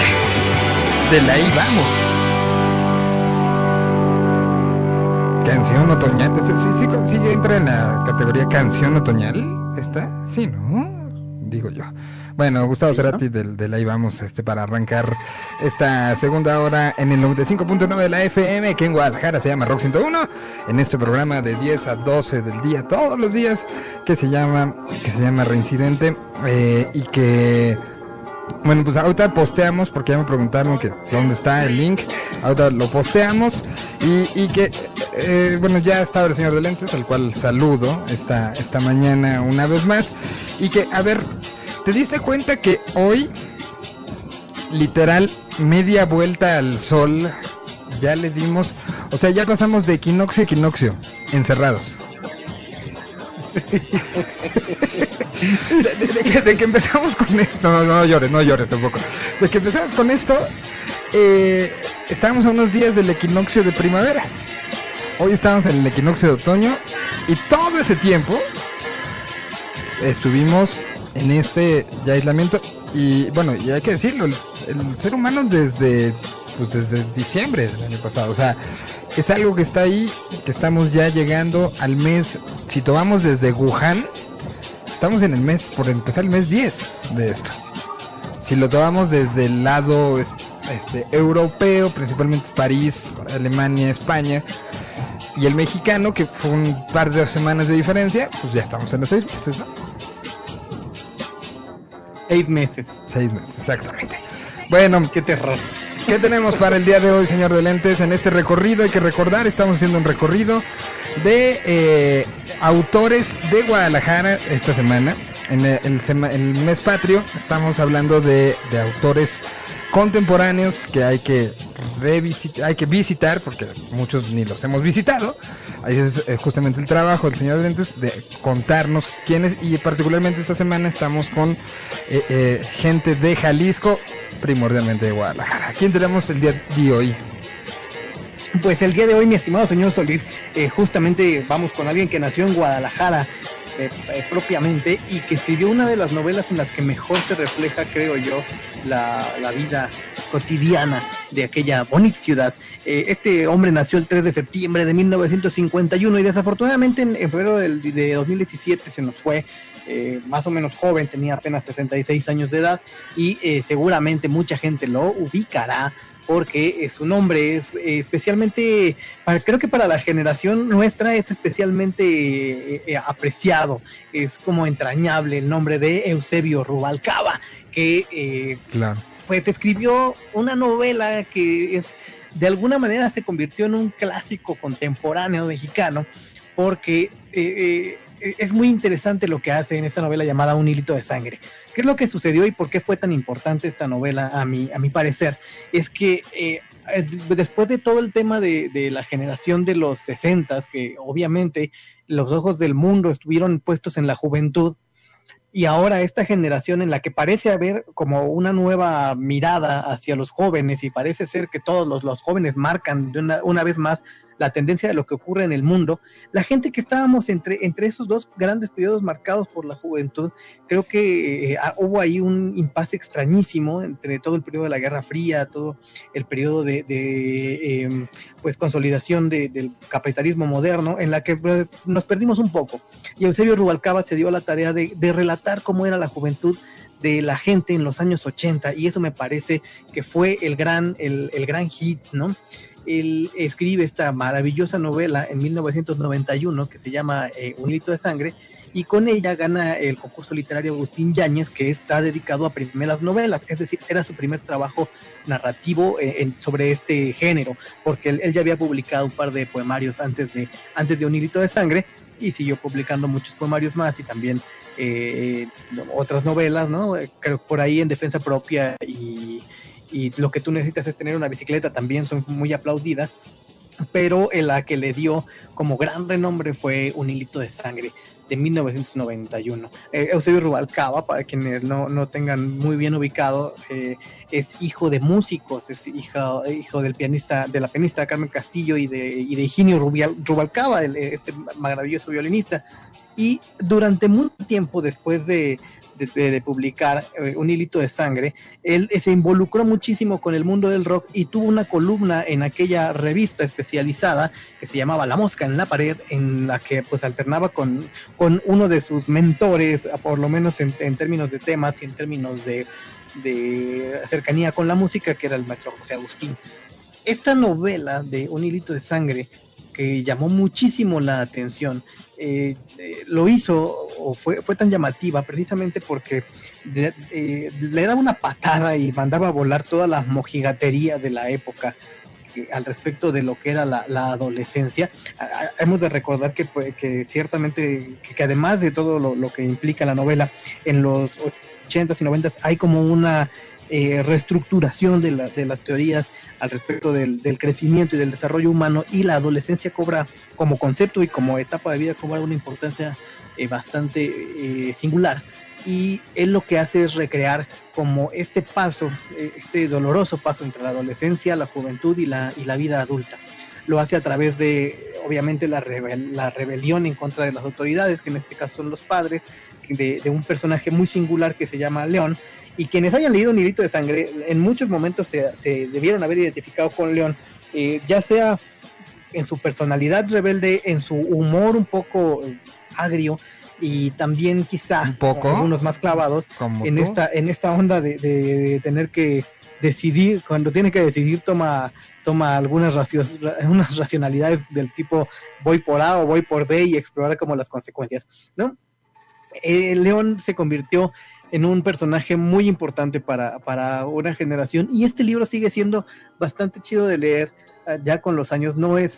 de la ahí vamos. Canción otoñal, sí entra en la categoría canción otoñal, ¿está? Sí, ¿no? Digo yo. Bueno, Gustavo Cerati, ¿no? del ahí vamos, para arrancar esta segunda hora en el 95.9 de la FM, que en Guadalajara se llama Rock 101, en este programa de 10 a 12 del día, todos los días, que se llama Reincidente, y que... Bueno, pues ahorita posteamos, porque ya me preguntaron que dónde está el link. Ahorita lo posteamos y que bueno, ya estaba el señor de lentes, al cual saludo esta mañana una vez más. Y que, a ver, ¿te diste cuenta que hoy, literal, media vuelta al sol, ya le dimos, o sea, ya pasamos de equinoccio a equinoccio, encerrados? de que empezamos con esto, no llores tampoco. De que empezamos con esto, estábamos a unos días del equinoccio de primavera. Hoy estamos en el equinoccio de otoño y todo ese tiempo estuvimos en este ya aislamiento. Y bueno, y hay que decirlo, el ser humano desde diciembre del año pasado, o sea, es algo que está ahí, que estamos ya llegando al mes, si tomamos desde Wuhan, estamos en el mes, por empezar el mes 10 de esto. Si lo tomamos desde el lado europeo, principalmente París, Alemania, España, y el mexicano, que fue un par de semanas de diferencia, pues ya estamos en los 6 meses, ¿no? 6 meses. 6 meses, exactamente. Bueno, qué terror. ¿Qué tenemos para el día de hoy, señor de lentes? En este recorrido hay que recordar, estamos haciendo un recorrido de autores de Guadalajara esta semana. En el mes patrio estamos hablando de autores contemporáneos que hay que visitar, porque muchos ni los hemos visitado. Ahí es justamente el trabajo del señor de lentes, de contarnos quiénes, y particularmente esta semana estamos con gente de Jalisco, primordialmente de Guadalajara. ¿A quién tenemos el día de hoy? Pues el día de hoy, mi estimado señor Solís, justamente vamos con alguien que nació en Guadalajara propiamente, y que escribió una de las novelas en las que mejor se refleja, creo yo, la vida cotidiana de aquella bonita ciudad. Este hombre nació el 3 de septiembre de 1951 y desafortunadamente en febrero de 2017 se nos fue. Más o menos joven, tenía apenas 66 años de edad, y seguramente mucha gente lo ubicará porque su nombre es especialmente, creo que para la generación nuestra es especialmente apreciado, es como entrañable el nombre de Eusebio Rubalcaba, que claro, pues escribió una novela que de alguna manera se convirtió en un clásico contemporáneo mexicano, porque es muy interesante lo que hace en esta novela llamada Un hilito de sangre. ¿Qué es lo que sucedió y por qué fue tan importante esta novela a mi parecer? Es que después de todo el tema de la generación de los 60s, que obviamente los ojos del mundo estuvieron puestos en la juventud, y ahora esta generación en la que parece haber como una nueva mirada hacia los jóvenes, y parece ser que todos los jóvenes marcan de una vez más la tendencia de lo que ocurre en el mundo, la gente que estábamos entre esos dos grandes periodos marcados por la juventud, creo que hubo ahí un impasse extrañísimo entre todo el periodo de la Guerra Fría, todo el periodo de pues consolidación del capitalismo moderno, en la que pues, nos perdimos un poco. Y Eusebio Rubalcaba se dio la tarea de relatar cómo era la juventud de la gente en los años 80, y eso me parece que fue el gran hit, ¿no? Él escribe esta maravillosa novela en 1991 que se llama Un hilito de sangre, y con ella gana el concurso literario Agustín Yáñez, que está dedicado a primeras novelas, es decir, era su primer trabajo narrativo sobre este género, porque él ya había publicado un par de poemarios antes de Un hilito de sangre, y siguió publicando muchos poemarios más, y también otras novelas, ¿no? Creo por ahí En defensa propia y Lo que tú necesitas es tener una bicicleta también son muy aplaudidas, pero la que le dio como gran renombre fue Un hilito de sangre, de 1991. Eusebio Rubalcaba, para quienes no tengan muy bien ubicado, es hijo de músicos, es hijo de la pianista Carmen Castillo y de Higinio Rubalcaba, este maravilloso violinista. Y durante mucho tiempo después de publicar Un hilito de sangre, él se involucró muchísimo con el mundo del rock y tuvo una columna en aquella revista especializada que se llamaba La Mosca en la Pared, en la que pues alternaba con uno de sus mentores, por lo menos en términos de temas y en términos de cercanía con la música, que era el maestro José Agustín. Esta novela de Un hilito de sangre, que llamó muchísimo la atención, lo hizo o fue tan llamativa precisamente porque le daba una patada y mandaba a volar toda la mojigatería de la época, al respecto de lo que era la adolescencia. Hemos de recordar que ciertamente, que además de todo lo que implica la novela, en los 80s y 90s hay como una reestructuración de las teorías al respecto del crecimiento y del desarrollo humano, y la adolescencia cobra como concepto y como etapa de vida cobra una importancia bastante singular, y él lo que hace es recrear como este paso, este doloroso paso entre la adolescencia, la juventud y la vida adulta. Lo hace a través de, obviamente, la rebelión en contra de las autoridades, que en este caso son los padres, de un personaje muy singular que se llama León, y quienes hayan leído Un hilito de sangre, en muchos momentos se debieron haber identificado con León, ya sea en su personalidad rebelde, en su humor un poco agrio, y también quizá un poco, algunos más clavados en esta onda de tener que decidir. Cuando tiene que decidir toma algunas unas racionalidades del tipo voy por A o voy por B, y explorar como las consecuencias, ¿no? León se convirtió en un personaje muy importante para una generación, y este libro sigue siendo bastante chido de leer ya con los años. No es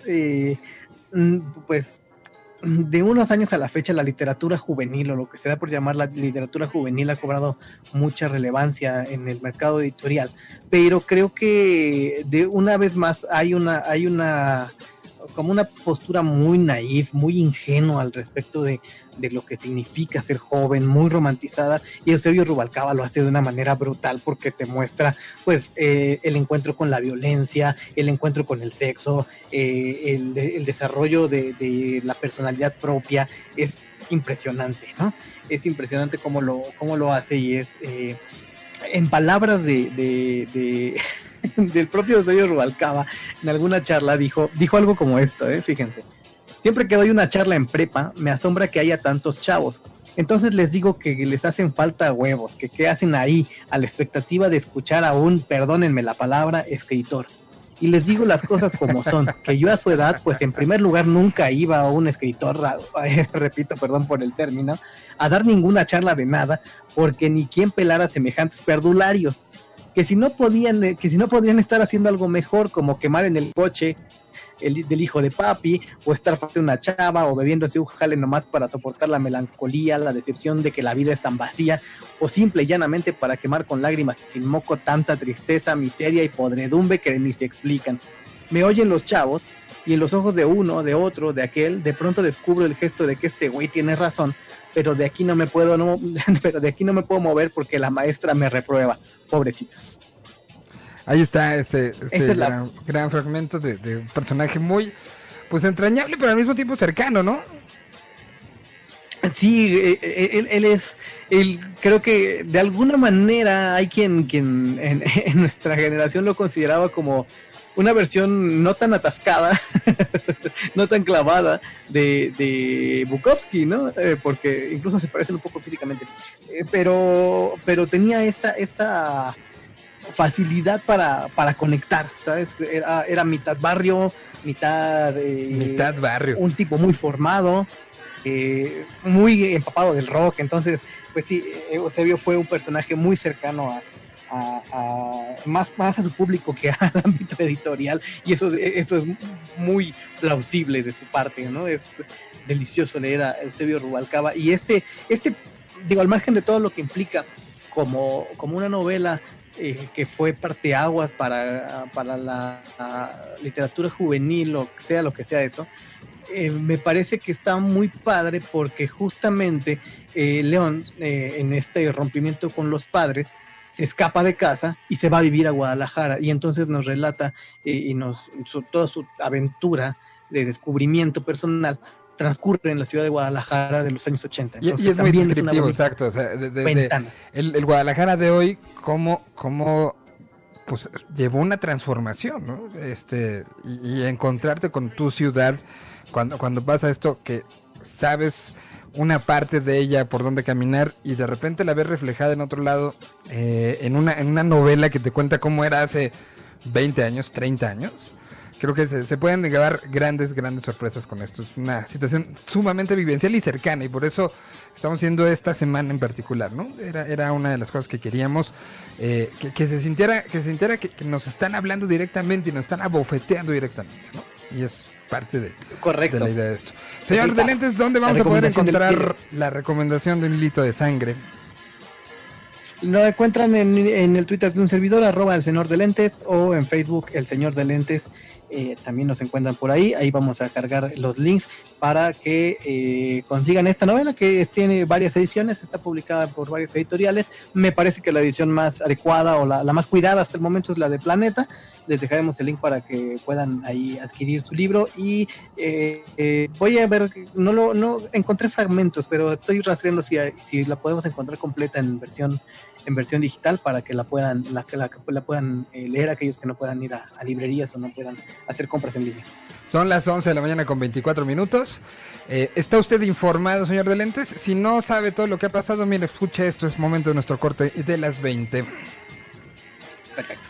pues de unos años a la fecha la literatura juvenil, o lo que se da por llamar la literatura juvenil, ha cobrado mucha relevancia en el mercado editorial, pero creo que de una vez más hay una como una postura muy naif, muy ingenua al respecto de lo que significa ser joven, muy romantizada, y Eusebio Rubalcaba lo hace de una manera brutal, porque te muestra pues el encuentro con la violencia, el encuentro con el sexo, el desarrollo de la personalidad propia. Es impresionante, ¿no? Es impresionante cómo lo hace, y es en palabras del propio Eusebio Rubalcaba, en alguna charla dijo algo como esto, fíjense: siempre que doy una charla en prepa, me asombra que haya tantos chavos. Entonces les digo que les hacen falta huevos, que qué hacen ahí a la expectativa de escuchar a un, perdónenme la palabra, escritor. Y les digo las cosas como son, que yo a su edad, pues en primer lugar nunca iba a un escritor, repito, perdón por el término, a dar ninguna charla de nada, porque ni quien pelara semejantes perdularios, que si no podían estar haciendo algo mejor, como quemar en el coche del hijo de papi, o estar frente a una chava, o bebiéndose un jale nomás para soportar la melancolía, la decepción de que la vida es tan vacía, o simple y llanamente para quemar con lágrimas y sin moco tanta tristeza, miseria y podredumbre que ni se explican. Me oyen los chavos, y en los ojos de uno, de otro, de aquel, de pronto descubro el gesto de que este güey tiene razón, pero de aquí no me puedo mover porque la maestra me reprueba. Pobrecitos. Ahí está ese gran fragmento de un personaje muy, pues, entrañable, pero al mismo tiempo cercano, ¿no? Sí, él creo que de alguna manera hay quien en nuestra generación lo consideraba como una versión no tan atascada, no tan clavada de Bukowski, ¿no? Porque incluso se parecen un poco físicamente, pero tenía esta facilidad para conectar, ¿sabes? Era mitad barrio, mitad barrio, un tipo muy formado, muy empapado del rock. Entonces, pues sí, Eusebio fue un personaje muy cercano más a su público que al ámbito editorial, y eso es muy plausible de su parte, ¿no? Es delicioso leer a Eusebio Rubalcaba, y digo, al margen de todo lo que implica como una novela que fue parteaguas para la literatura juvenil, o sea lo que sea eso, me parece que está muy padre, porque justamente León, en este rompimiento con los padres, se escapa de casa y se va a vivir a Guadalajara, y entonces nos relata toda su aventura de descubrimiento personal transcurre en la ciudad de Guadalajara de los años 80. Entonces, y es muy descriptivo, exacto. O sea, el Guadalajara de hoy, cómo pues llevó una transformación, ¿no? Y encontrarte con tu ciudad cuando pasa esto, que sabes una parte de ella por donde caminar, y de repente la ves reflejada en otro lado, en una novela que te cuenta cómo era hace 20 años, 30 años. Creo que se pueden llevar grandes sorpresas con esto. Es una situación sumamente vivencial y cercana, y por eso estamos haciendo esta semana en particular, ¿no? Era una de las cosas que queríamos, que se sintiera que nos están hablando directamente y nos están abofeteando directamente, ¿no? Y es parte de la idea de esto. Señor de Lentes, ¿dónde vamos a poder encontrar la recomendación de un hilito de sangre? Lo encuentran en el Twitter de un servidor, @el señor de lentes, o en Facebook, el señor de lentes. También nos encuentran por ahí. Ahí vamos a cargar los links para que consigan esta novela, que tiene varias ediciones, está publicada por varias editoriales. Me parece que la edición más adecuada o la más cuidada hasta el momento es la de Planeta. Les dejaremos el link para que puedan ahí adquirir su libro. Y voy a ver, no encontré fragmentos, pero estoy rastreando si la podemos encontrar completa en versión digital, para que la puedan leer aquellos que no puedan ir a librerías o no puedan hacer compras en línea. Son las 11 de la mañana con 24 minutos. ¿Está usted informado, señor de Lentes? Si no sabe todo lo que ha pasado, mire, escuche esto, es momento de nuestro corte de las 20. Perfecto.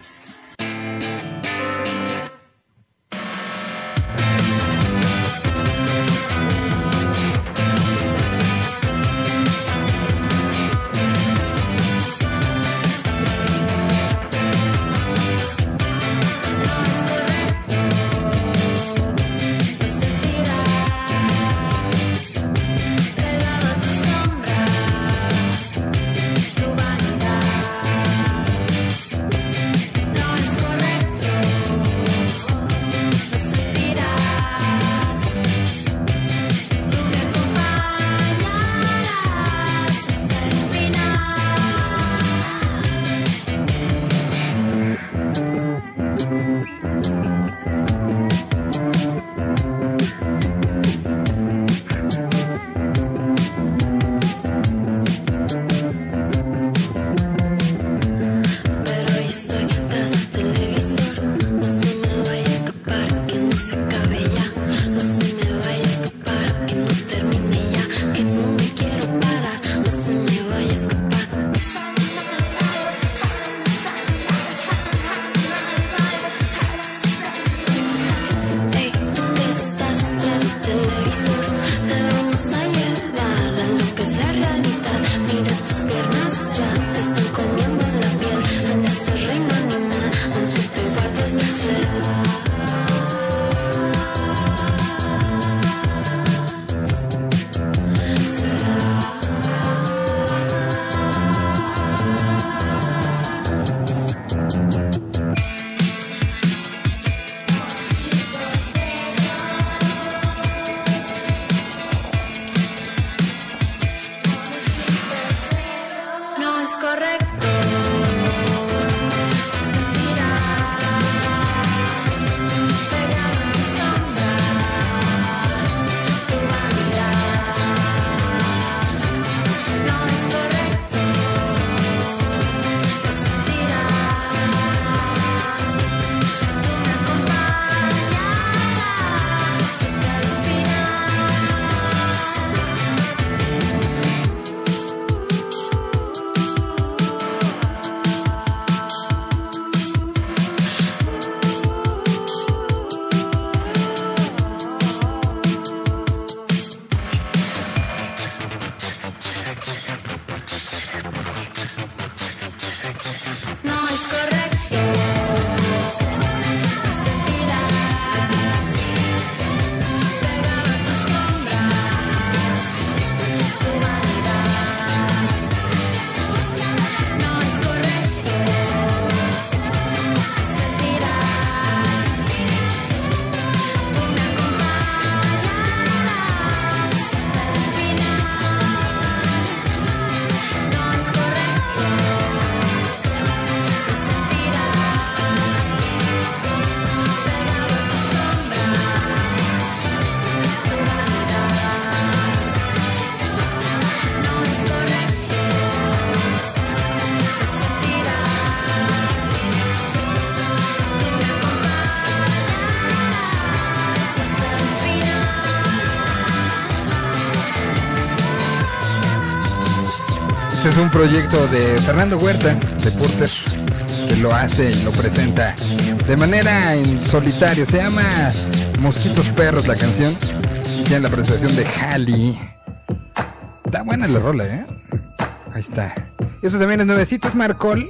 Es un proyecto de Fernando Huerta, de Porter, que lo hace y lo presenta de manera en solitario. Se llama Mosquitos Perros la canción y tiene la presentación de Halley. Está buena la rola, ¿eh? Ahí está. Eso también es nuevecito, es Marcol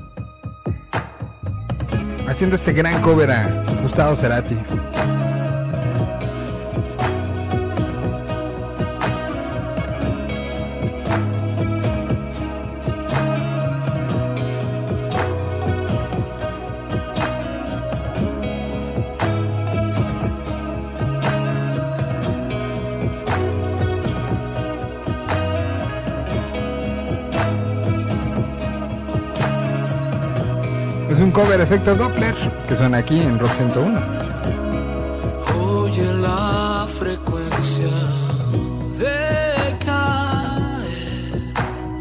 haciendo este gran cover a Gustavo Cerati. Es un cover efecto Doppler que suena aquí en Rock 101. Oye la frecuencia de caer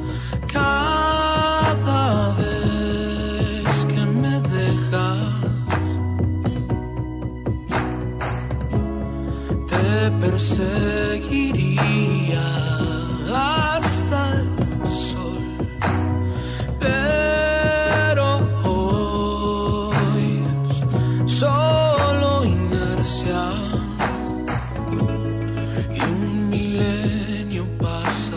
cada vez que me dejas. Te perseguiría hasta el sol. Solo inercia y un milenio pasa.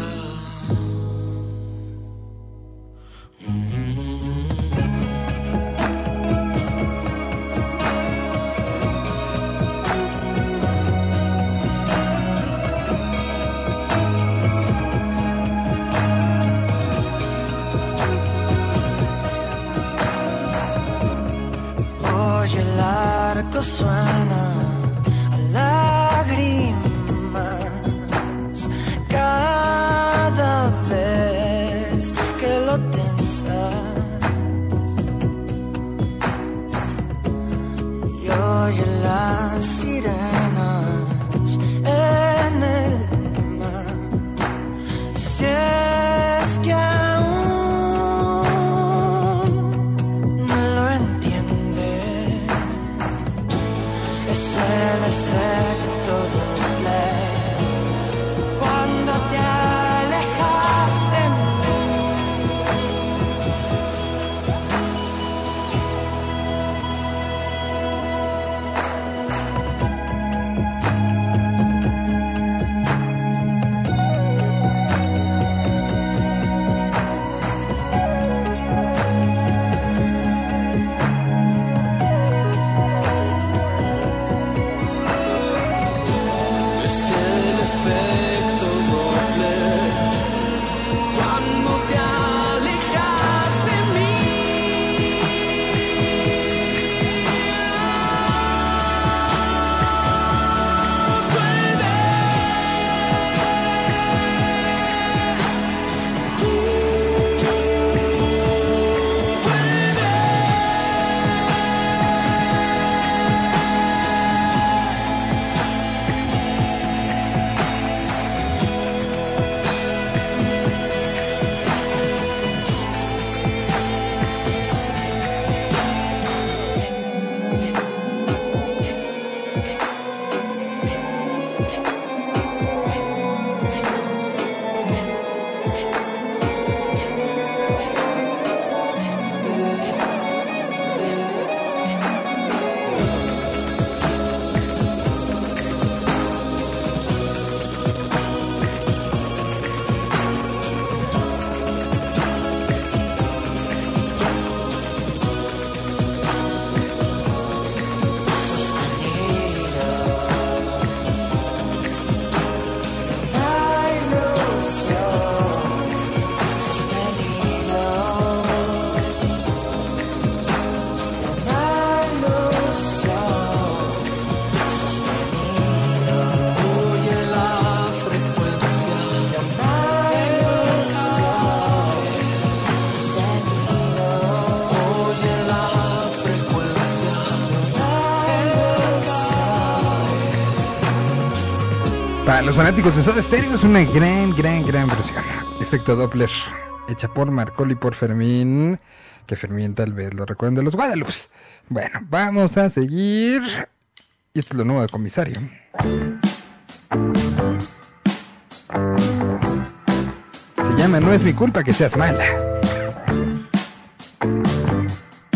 Oye, el arco suena a lágrimas cada vez que lo tensas. Y oye las sirenas en el mar. Si es que aún no lo entiendes, es el efecto doble cuando te alejas de mí. Es el efecto doble cuando te alejas de mí. Oye la frecuencia Oye la frecuencia. Para los fanáticos de Soda Stereo es una gran versión. Efecto Doppler, hecha por Marcol y por Fermín. Que Fermín tal vez lo recuerden de los Guadalupe. Bueno, vamos a seguir. Y esto es lo nuevo de Comisario. Se llama No es mi culpa que seas mala.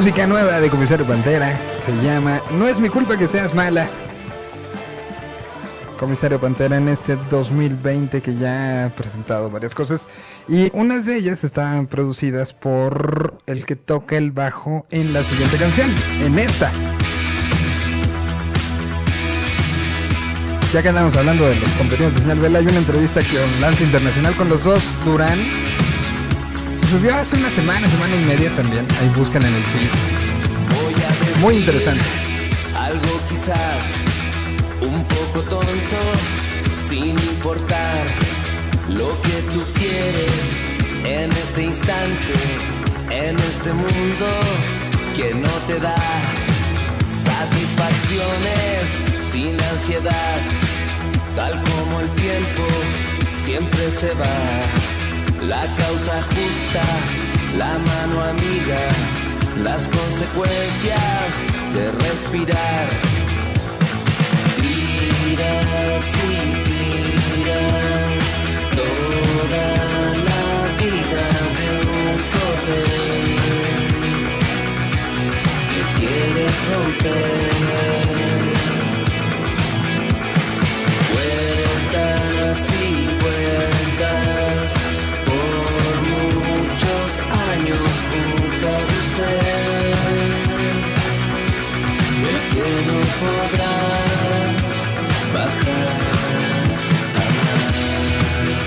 Música nueva de Comisario Pantera. Se llama No es mi culpa que seas mala. Comisario Pantera en este 2020 que ya ha presentado varias cosas. Y unas de ellas están producidas por el que toca el bajo en la siguiente canción. En esta. Ya que andamos hablando de los contenidos de Señal Vela, hay una entrevista con Lance Internacional con los dos Durán. Se subió hace una semana y media también. Ahí buscan en el feed. Muy interesante. Algo quizás un poco tonto, sin importar lo que tú quieres en este instante, en este mundo que no te da satisfacciones, sin ansiedad, tal como el tiempo siempre se va. La causa justa, la mano amiga, las consecuencias de respirar. Tiras y tiras toda la vida de un cordel que quieres romper. Vueltas y vueltas por muchos años, un carrusel del que no podrás bajar jamás.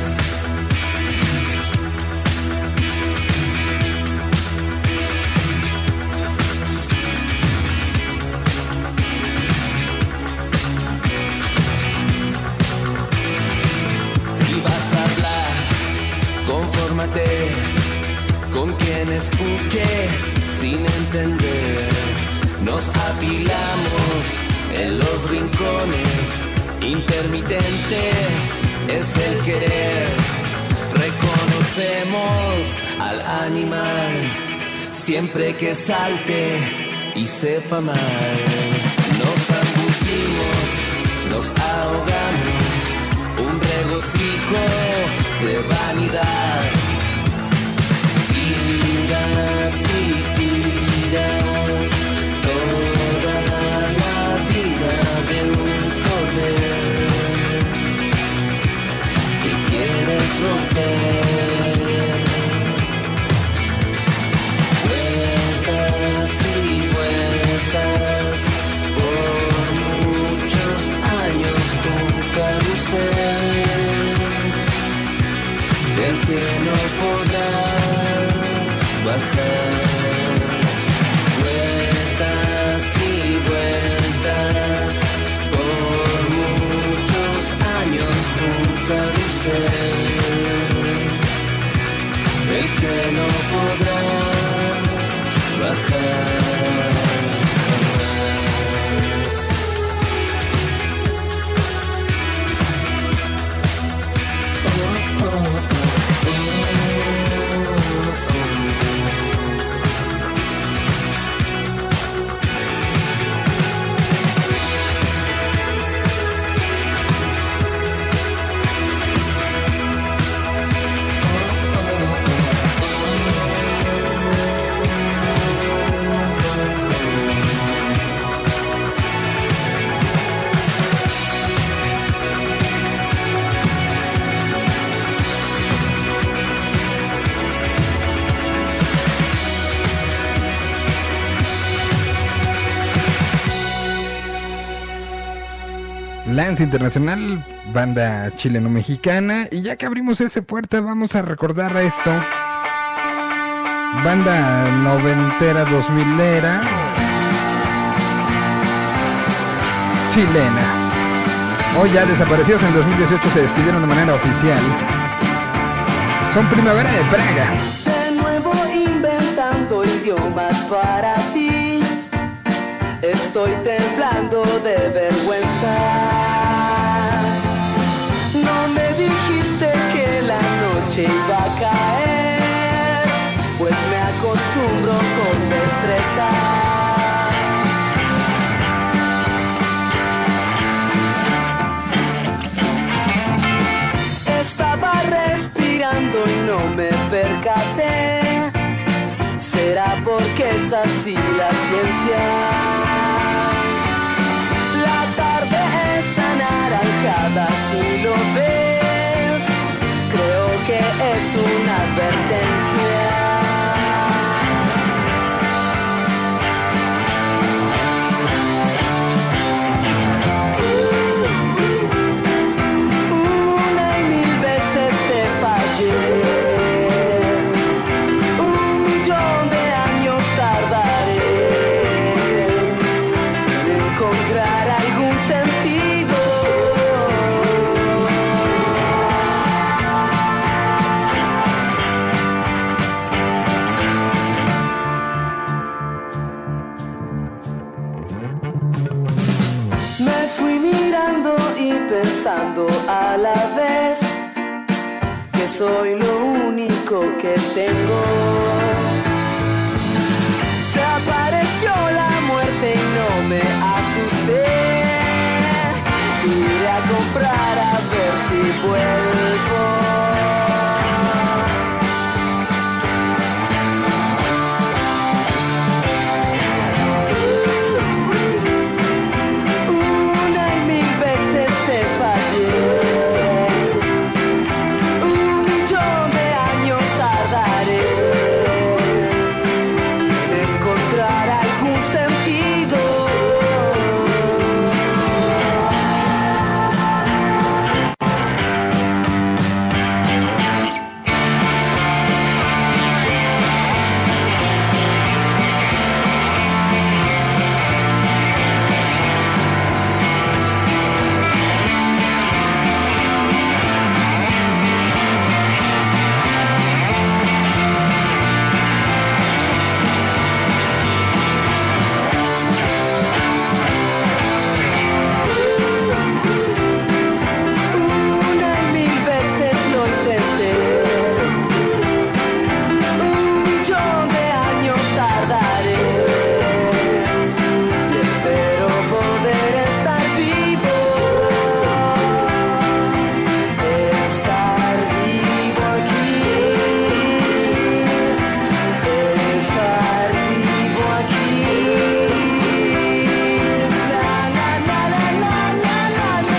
Si vas a hablar, confórmate con quien escuche sin entender. Nos apilamos en los rincones, intermitente es el querer. Reconocemos al animal siempre que salte y sepa mal. Nos ambucimos, nos ahogamos, un regocijo de vanidad. Tiras y tiras toda la vida de un cordel que quieres romper. Vueltas y vueltas por muchos años, un carrusel del que no podrás bajar. Vueltas y vueltas por muchos años, un carrusel del que no podrás bajar. Lance Internacional, banda chileno-mexicana. Y ya que abrimos esa puerta, vamos a recordar esto. Banda noventera, 2000era, chilena. Hoy ya desaparecidos, en el 2018 se despidieron de manera oficial. Son Primavera de Praga. De nuevo inventando idiomas para ti. Estoy temblando de vergüenza. No me dijiste que la noche iba a caer, pues me acostumbro con destreza. Estaba respirando y no me percaté. ¿Será porque esas y la ciencia. La tarde es anaranjada, si lo ves, creo que es una advertencia. Una y mil veces te fallé. Un millón de años tardaré en encontrar algún sentido. Me fui mirando y pensando a la vez que soy lo único que tengo. Se apareció la muerte y no me asusté. Iré a comprar a ver si vuelvo. Una y mil veces te fallé. Un millón de años tardaré en encontrar algún sentido. Una y mil veces lo intenté. Un millón de años tardaré y espero poder estar vivo. Estar vivo aquí. Estar vivo aquí. La la la la la la la la.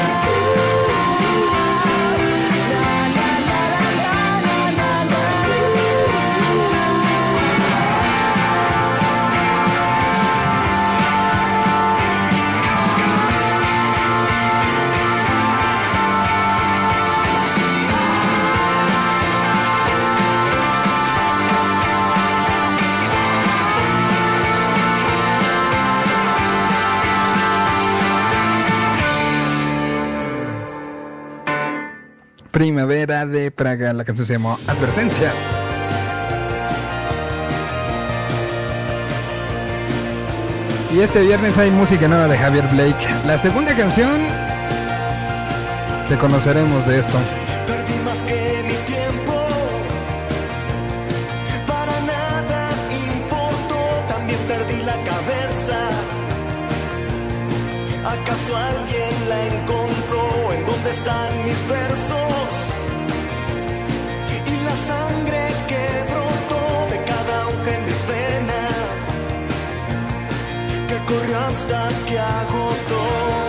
Primavera de Praga, la canción se llamó Advertencia. Y este viernes hay música nueva de Javier Blake. La segunda canción, te conoceremos de esto. Perdí más que mi tiempo, para nada importó, también perdí la cabeza. ¿Acaso alguien la encontró? ¿En dónde están mis versos? Y la sangre que brotó de cada aguja en mis venas, que corrió hasta que agotó.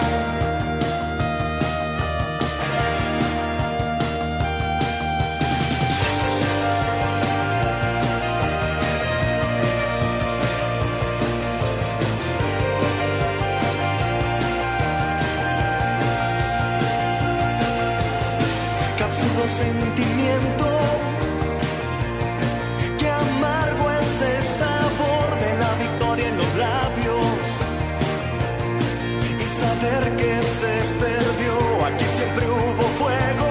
Qué absurdo sentimiento, qué amargo es el sabor de la victoria en los labios y saber que se perdió. Aquí siempre hubo fuego,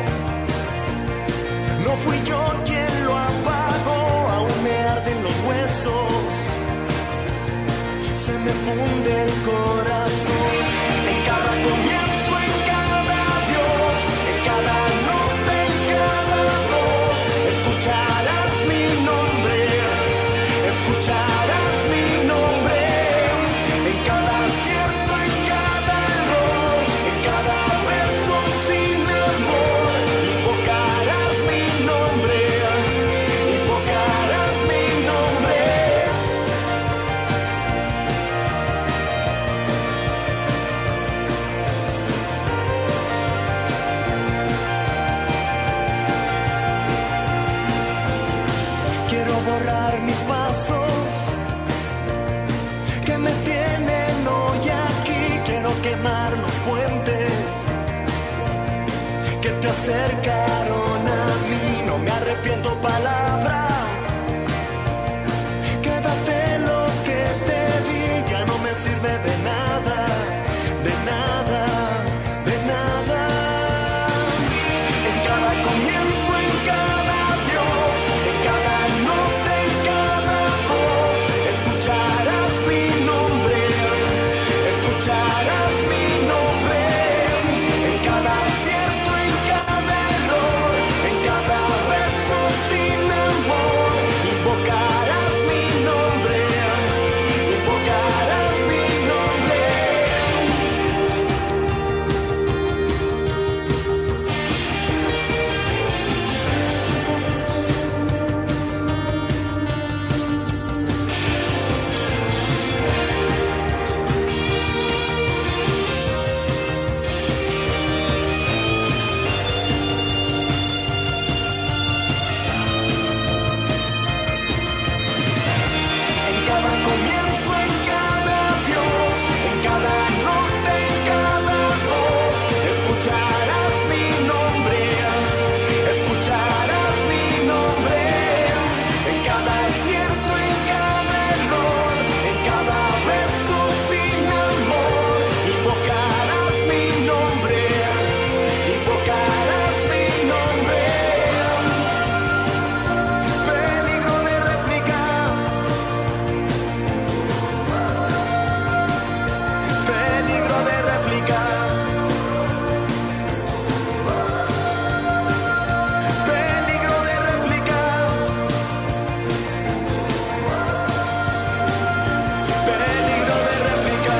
no fui yo quien lo apagó, aún me arden los huesos, se me funde el corazón. En cada comienzo, en cada adiós, en cada nota, en cada voz, escucharás mi nombre, escucharás mi nombre. En cada acierto, en cada error, en cada beso sin amor, invocarás mi nombre. acercaron a mí, no me arrepiento palabra. Quédate lo que te di, ya no me sirve de nada, de nada, de nada. En cada comienzo, en cada adiós, en cada nota, en cada voz, escucharás mi nombre, escucharás mi nombre. En cada acierto, en cada error, en cada beso sin amor, invocarás mi nombre, invocarás mi nombre. En cada comienzo, en cada adiós, en cada nota, en cada voz, escucharás mi nombre, escucharás mi nombre. En cada acierto, en cada error, en cada beso sin amor, invocarás mi nombre, invocarás mi nombre. Peligro de réplica, peligro de réplica, peligro de réplica, peligro de réplica.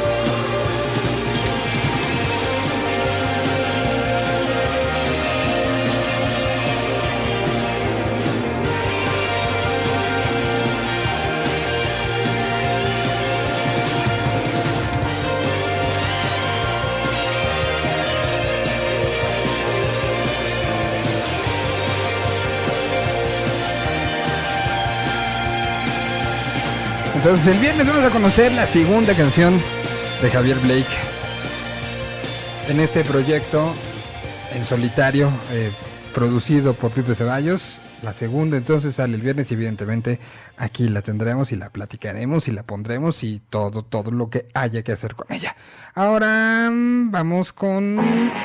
Entonces el viernes vamos a conocer la segunda canción de Javier Blake en este proyecto en solitario, producido por Pipe Ceballos. La segunda entonces sale el viernes y evidentemente aquí la tendremos y la platicaremos y la pondremos y todo lo que haya que hacer con ella. Ahora vamos con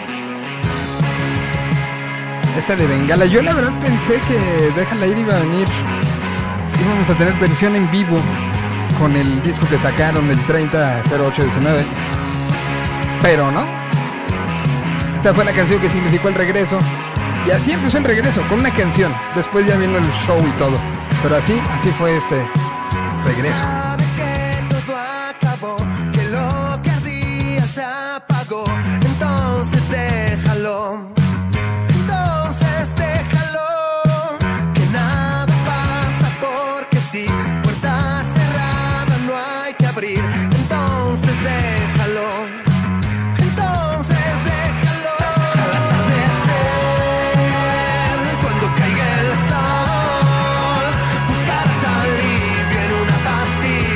esta de Bengala. Yo la verdad pensé que Déjala Ir iba a venir, íbamos a tener versión en vivo con el disco que sacaron el 30/08/19, pero no. Esta fue la canción que significó el regreso. Y así empezó el regreso, con una canción. Después ya vino el show y todo. Pero así fue este regreso. Sabes que todo acabó, que lo que ardía se apagó. Entonces déjalo, entonces déjalo, que nada pasa porque sí. Puerta cerrada no hay que abrir. Entonces déjalo, entonces déjalo. Al atardecer, cuando caiga el sol, buscarás alivio en una pastilla.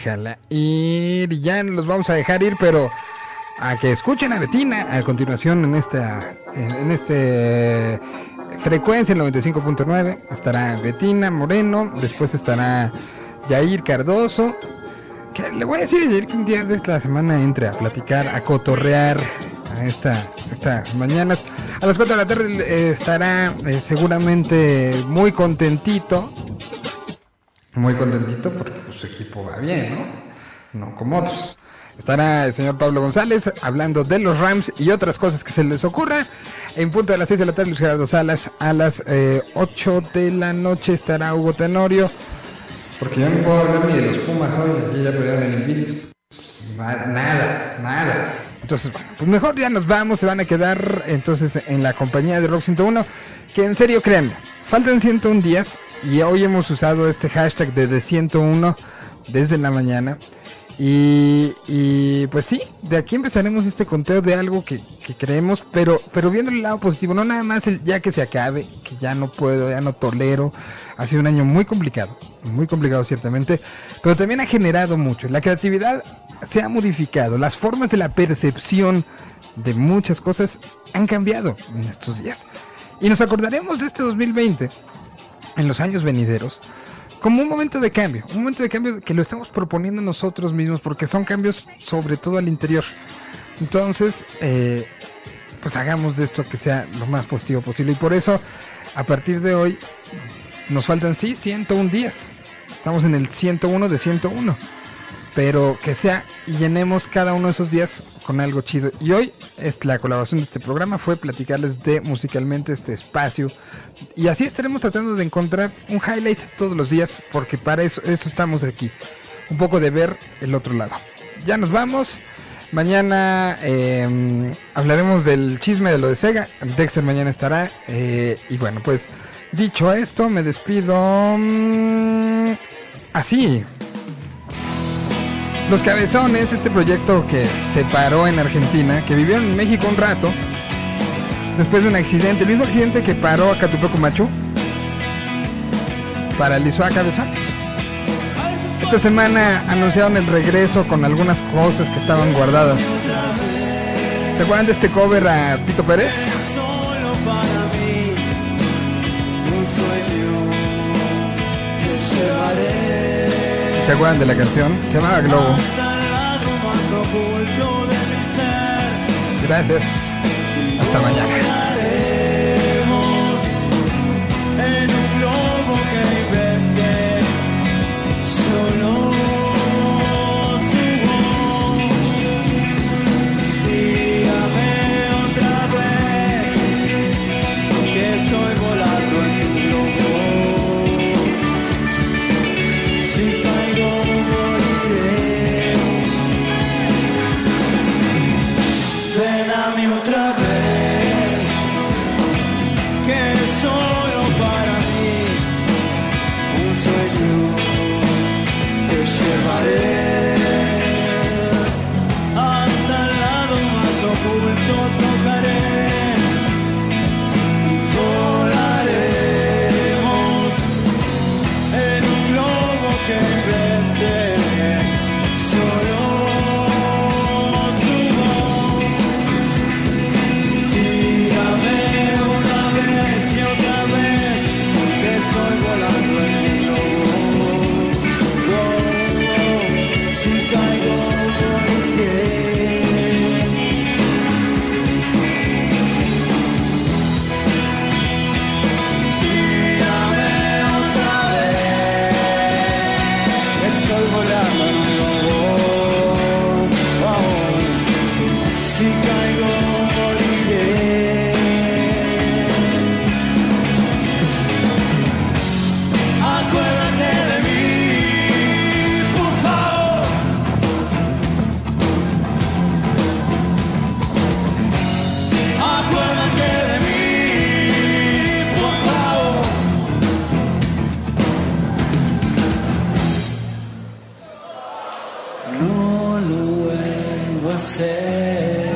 déjala ir. Y ya los vamos a dejar ir, pero a que escuchen a Betina a continuación en esta frecuencia, el 95.9. Estará Betina Moreno, después estará Yair Cardoso. Que le voy a decir a Yair que un día de esta semana entre a platicar, a cotorrear a estas mañanas. A las 4 de la tarde estará seguramente muy contentito porque pues, su equipo va bien, no como otros. Estará el señor Pablo González hablando de los Rams y otras cosas que se les ocurra. En punto de las 6 de la tarde, Luis Gerardo Salas. A las 8 de la noche estará Hugo Tenorio, porque yo no puedo hablar ni de los Pumas hoy, aquí ya perdieron el invicto. Nada. Entonces, bueno, pues mejor ya nos vamos, se van a quedar entonces en la compañía de Rock 101, que en serio, créanme, faltan 101 días y hoy hemos usado este hashtag de 101 desde la mañana. Y pues sí, de aquí empezaremos este conteo de algo que creemos, pero viendo el lado positivo, no nada más ya que se acabe, que ya no puedo, ya no tolero. Ha sido un año muy complicado ciertamente, pero también ha generado mucho. La creatividad se ha modificado, las formas de la percepción de muchas cosas han cambiado en estos días. Y nos acordaremos de este 2020 en los años venideros como un momento de cambio que lo estamos proponiendo nosotros mismos, porque son cambios sobre todo al interior. Entonces, pues hagamos de esto que sea lo más positivo posible. Y por eso, a partir de hoy, nos faltan 101 días. Estamos en el 101 de 101. Pero que sea y llenemos cada uno de esos días con algo chido. Y hoy la colaboración de este programa fue platicarles de musicalmente este espacio. Y así estaremos tratando de encontrar un highlight todos los días, porque para eso estamos aquí. Un poco de ver el otro lado. Ya nos vamos. Mañana hablaremos del chisme de lo de Sega. Dexter mañana estará. Y bueno, pues dicho esto, me despido así. Los Cabezones, este proyecto que se paró en Argentina, que vivieron en México un rato, después de un accidente, el mismo accidente que paró a Catupecu Machu, paralizó a Cabezones. Esta semana anunciaron el regreso con algunas cosas que estaban guardadas. ¿Se acuerdan de este cover a Pito Pérez? Solo para mí, un sueño que llevaré. ¿Se acuerdan de la canción? Se llamaba Globo. Gracias. Hasta mañana. En un globo que inventé, solo subo. Dígame otra vez que estoy volando en tu globo. Si caigo moriré. Ven a mí otra vez, que es solo para mí un sueño que llevaré hasta el lado más oculto, tocaré y volaremos en un globo que inventé, solo subo. Dígame una vez y otra vez que estoy volando en mi globo. Si caigo moriré. Dígame otra vez que estoy volando en mi globo. Si caigo moriré. Acuérdate de mí, por favor. Acuérdate de mí, por favor. No lo vuelvo a hacer.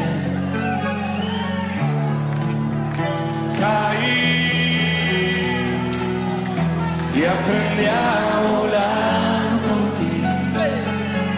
Caí y aprendí a volar por ti.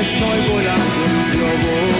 estoy volando en globo.